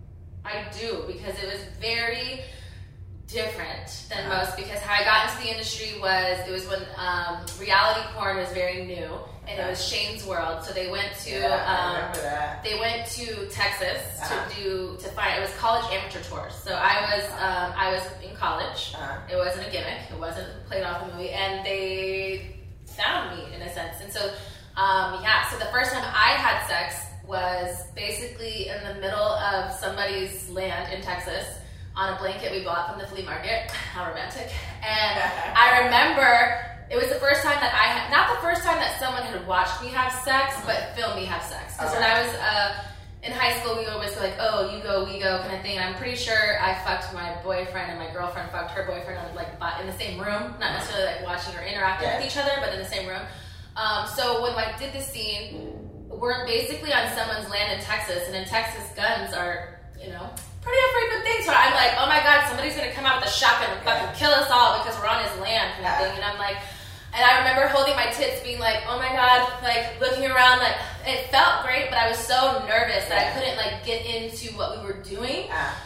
I do, because it was very different than uh-huh. most, because how I got into the industry was, it was when um, reality porn was very new, and okay. it was Shane's World. So they went to, yeah, I um, remember that. they went to Texas uh-huh. to do, to find, it was college amateur tours. So I was, um, I was in college. Uh-huh. It wasn't a gimmick. It wasn't played off a movie, and they found me in a sense. And so, um, yeah, so the first time I had sex was basically in the middle of somebody's land in Texas on a blanket we bought from the flea market. How romantic. And I remember it was the first time that I had, not the first time that someone had watched me have sex, but filmed me have sex. Because when I was uh, in high school, we would always go like, oh, you go, we go kind of thing. And I'm pretty sure I fucked my boyfriend and my girlfriend fucked her boyfriend on, like in the same room, not necessarily like watching or interacting yeah. with each other, but in the same room. Um, so when I did this scene, we're basically on someone's land in Texas, and in Texas, guns are, you know, pretty frequent things. So I'm like, oh my God, somebody's gonna come out with a shotgun and fucking kill us all because we're on his land kind of thing. And I'm like, and I remember holding my tits being like, oh my God, like looking around, like it felt great, but I was so nervous that I couldn't like get into what we were doing.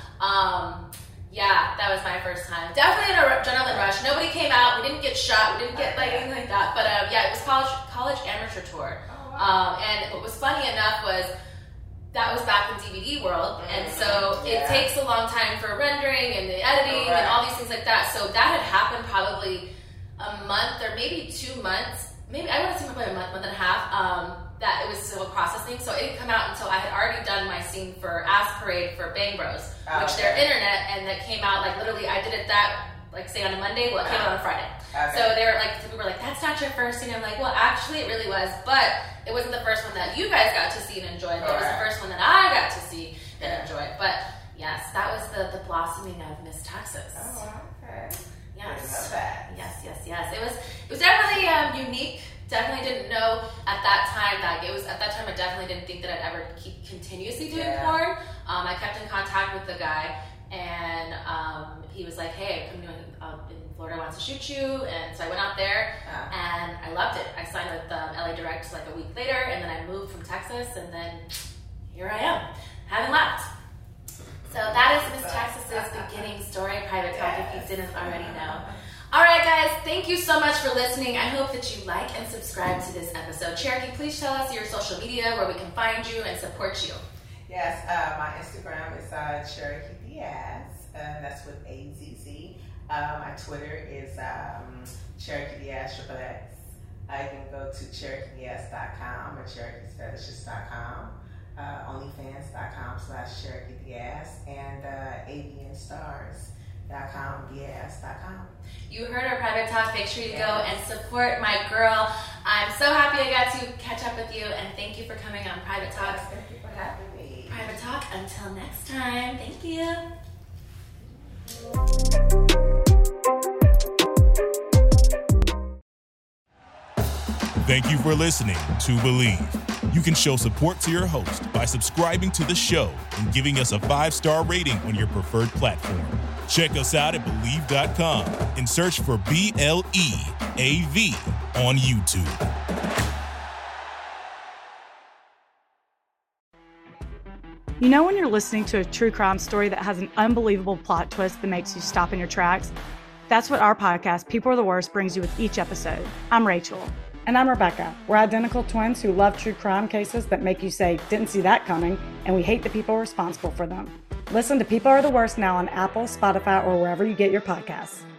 Um, yeah, that was my first time. Definitely an adrenaline rush. Nobody came out. We didn't get shot. We didn't get like anything like that. But um, yeah, it was college college amateur tour. Um, and what was funny enough was that was back in D V D world, and so yeah. it takes a long time for rendering and the editing right. and all these things like that. So that had happened probably a month or maybe two months, maybe I want to say probably a month, month and a half. Um, that it was still processing, so it didn't come out until I had already done my scene for Ass Parade for Bang Bros, oh, which okay. they're internet, and that came out like literally I did it that. Like say on a Monday, well it came out on a Friday. Okay. So they were like, people were like, that's not your first scene. I'm like, well actually it really was, but it wasn't the first one that you guys got to see and enjoy, but it was the first one that I got to see and enjoy. But yes, that was the, the blossoming of Miss Texas. Oh, okay. Yes. I love that. Yes, yes, yes. It was it was definitely um, unique. Definitely didn't know at that time that it was at that time I definitely didn't think that I'd ever keep continuously doing yeah. porn. Um, I kept in contact with the guy, and um, he was like, hey, I'm doing uh, in Florida wants to shoot you, and so I went out there yeah. and I loved it. I signed with um, L A Direct like a week later, and then I moved from Texas, and then here I am, haven't left. So that is Miss Texas's beginning story, private talk, if you didn't already know. All right, guys, thank you so much for listening. I hope that you like and subscribe to this episode. Cherokee, please tell us your social media where we can find you and support you. Yes, uh, my Instagram is uh, Cherokee Diaz. Uh, that's with A Z Z. Uh, my Twitter is um, Cherokee Diaz Triple X. Uh, you can go to Cherokee Diaz dot com or Cherokees Fetishes dot com, uh, OnlyFans dot com slash Cherokee Diaz, and uh, A V N Stars dot com, Diaz dot com. You heard our private talk. Make sure you yeah. go and support my girl. I'm so happy I got to catch up with you, and thank you for coming on Private Talk. Yes, thank you for having me. Private Talk. Until next time. Thank you. Thank you for listening to Believe. You can show support to your host by subscribing to the show and giving us a five-star rating on your preferred platform. Check us out at Believe dot com and search for B L E A V on YouTube. You know when you're listening to a true crime story that has an unbelievable plot twist that makes you stop in your tracks? That's what our podcast, People Are the Worst, brings you with each episode. I'm Rachel. And I'm Rebecca. We're identical twins who love true crime cases that make you say, didn't see that coming, and we hate the people responsible for them. Listen to People Are the Worst now on Apple, Spotify, or wherever you get your podcasts.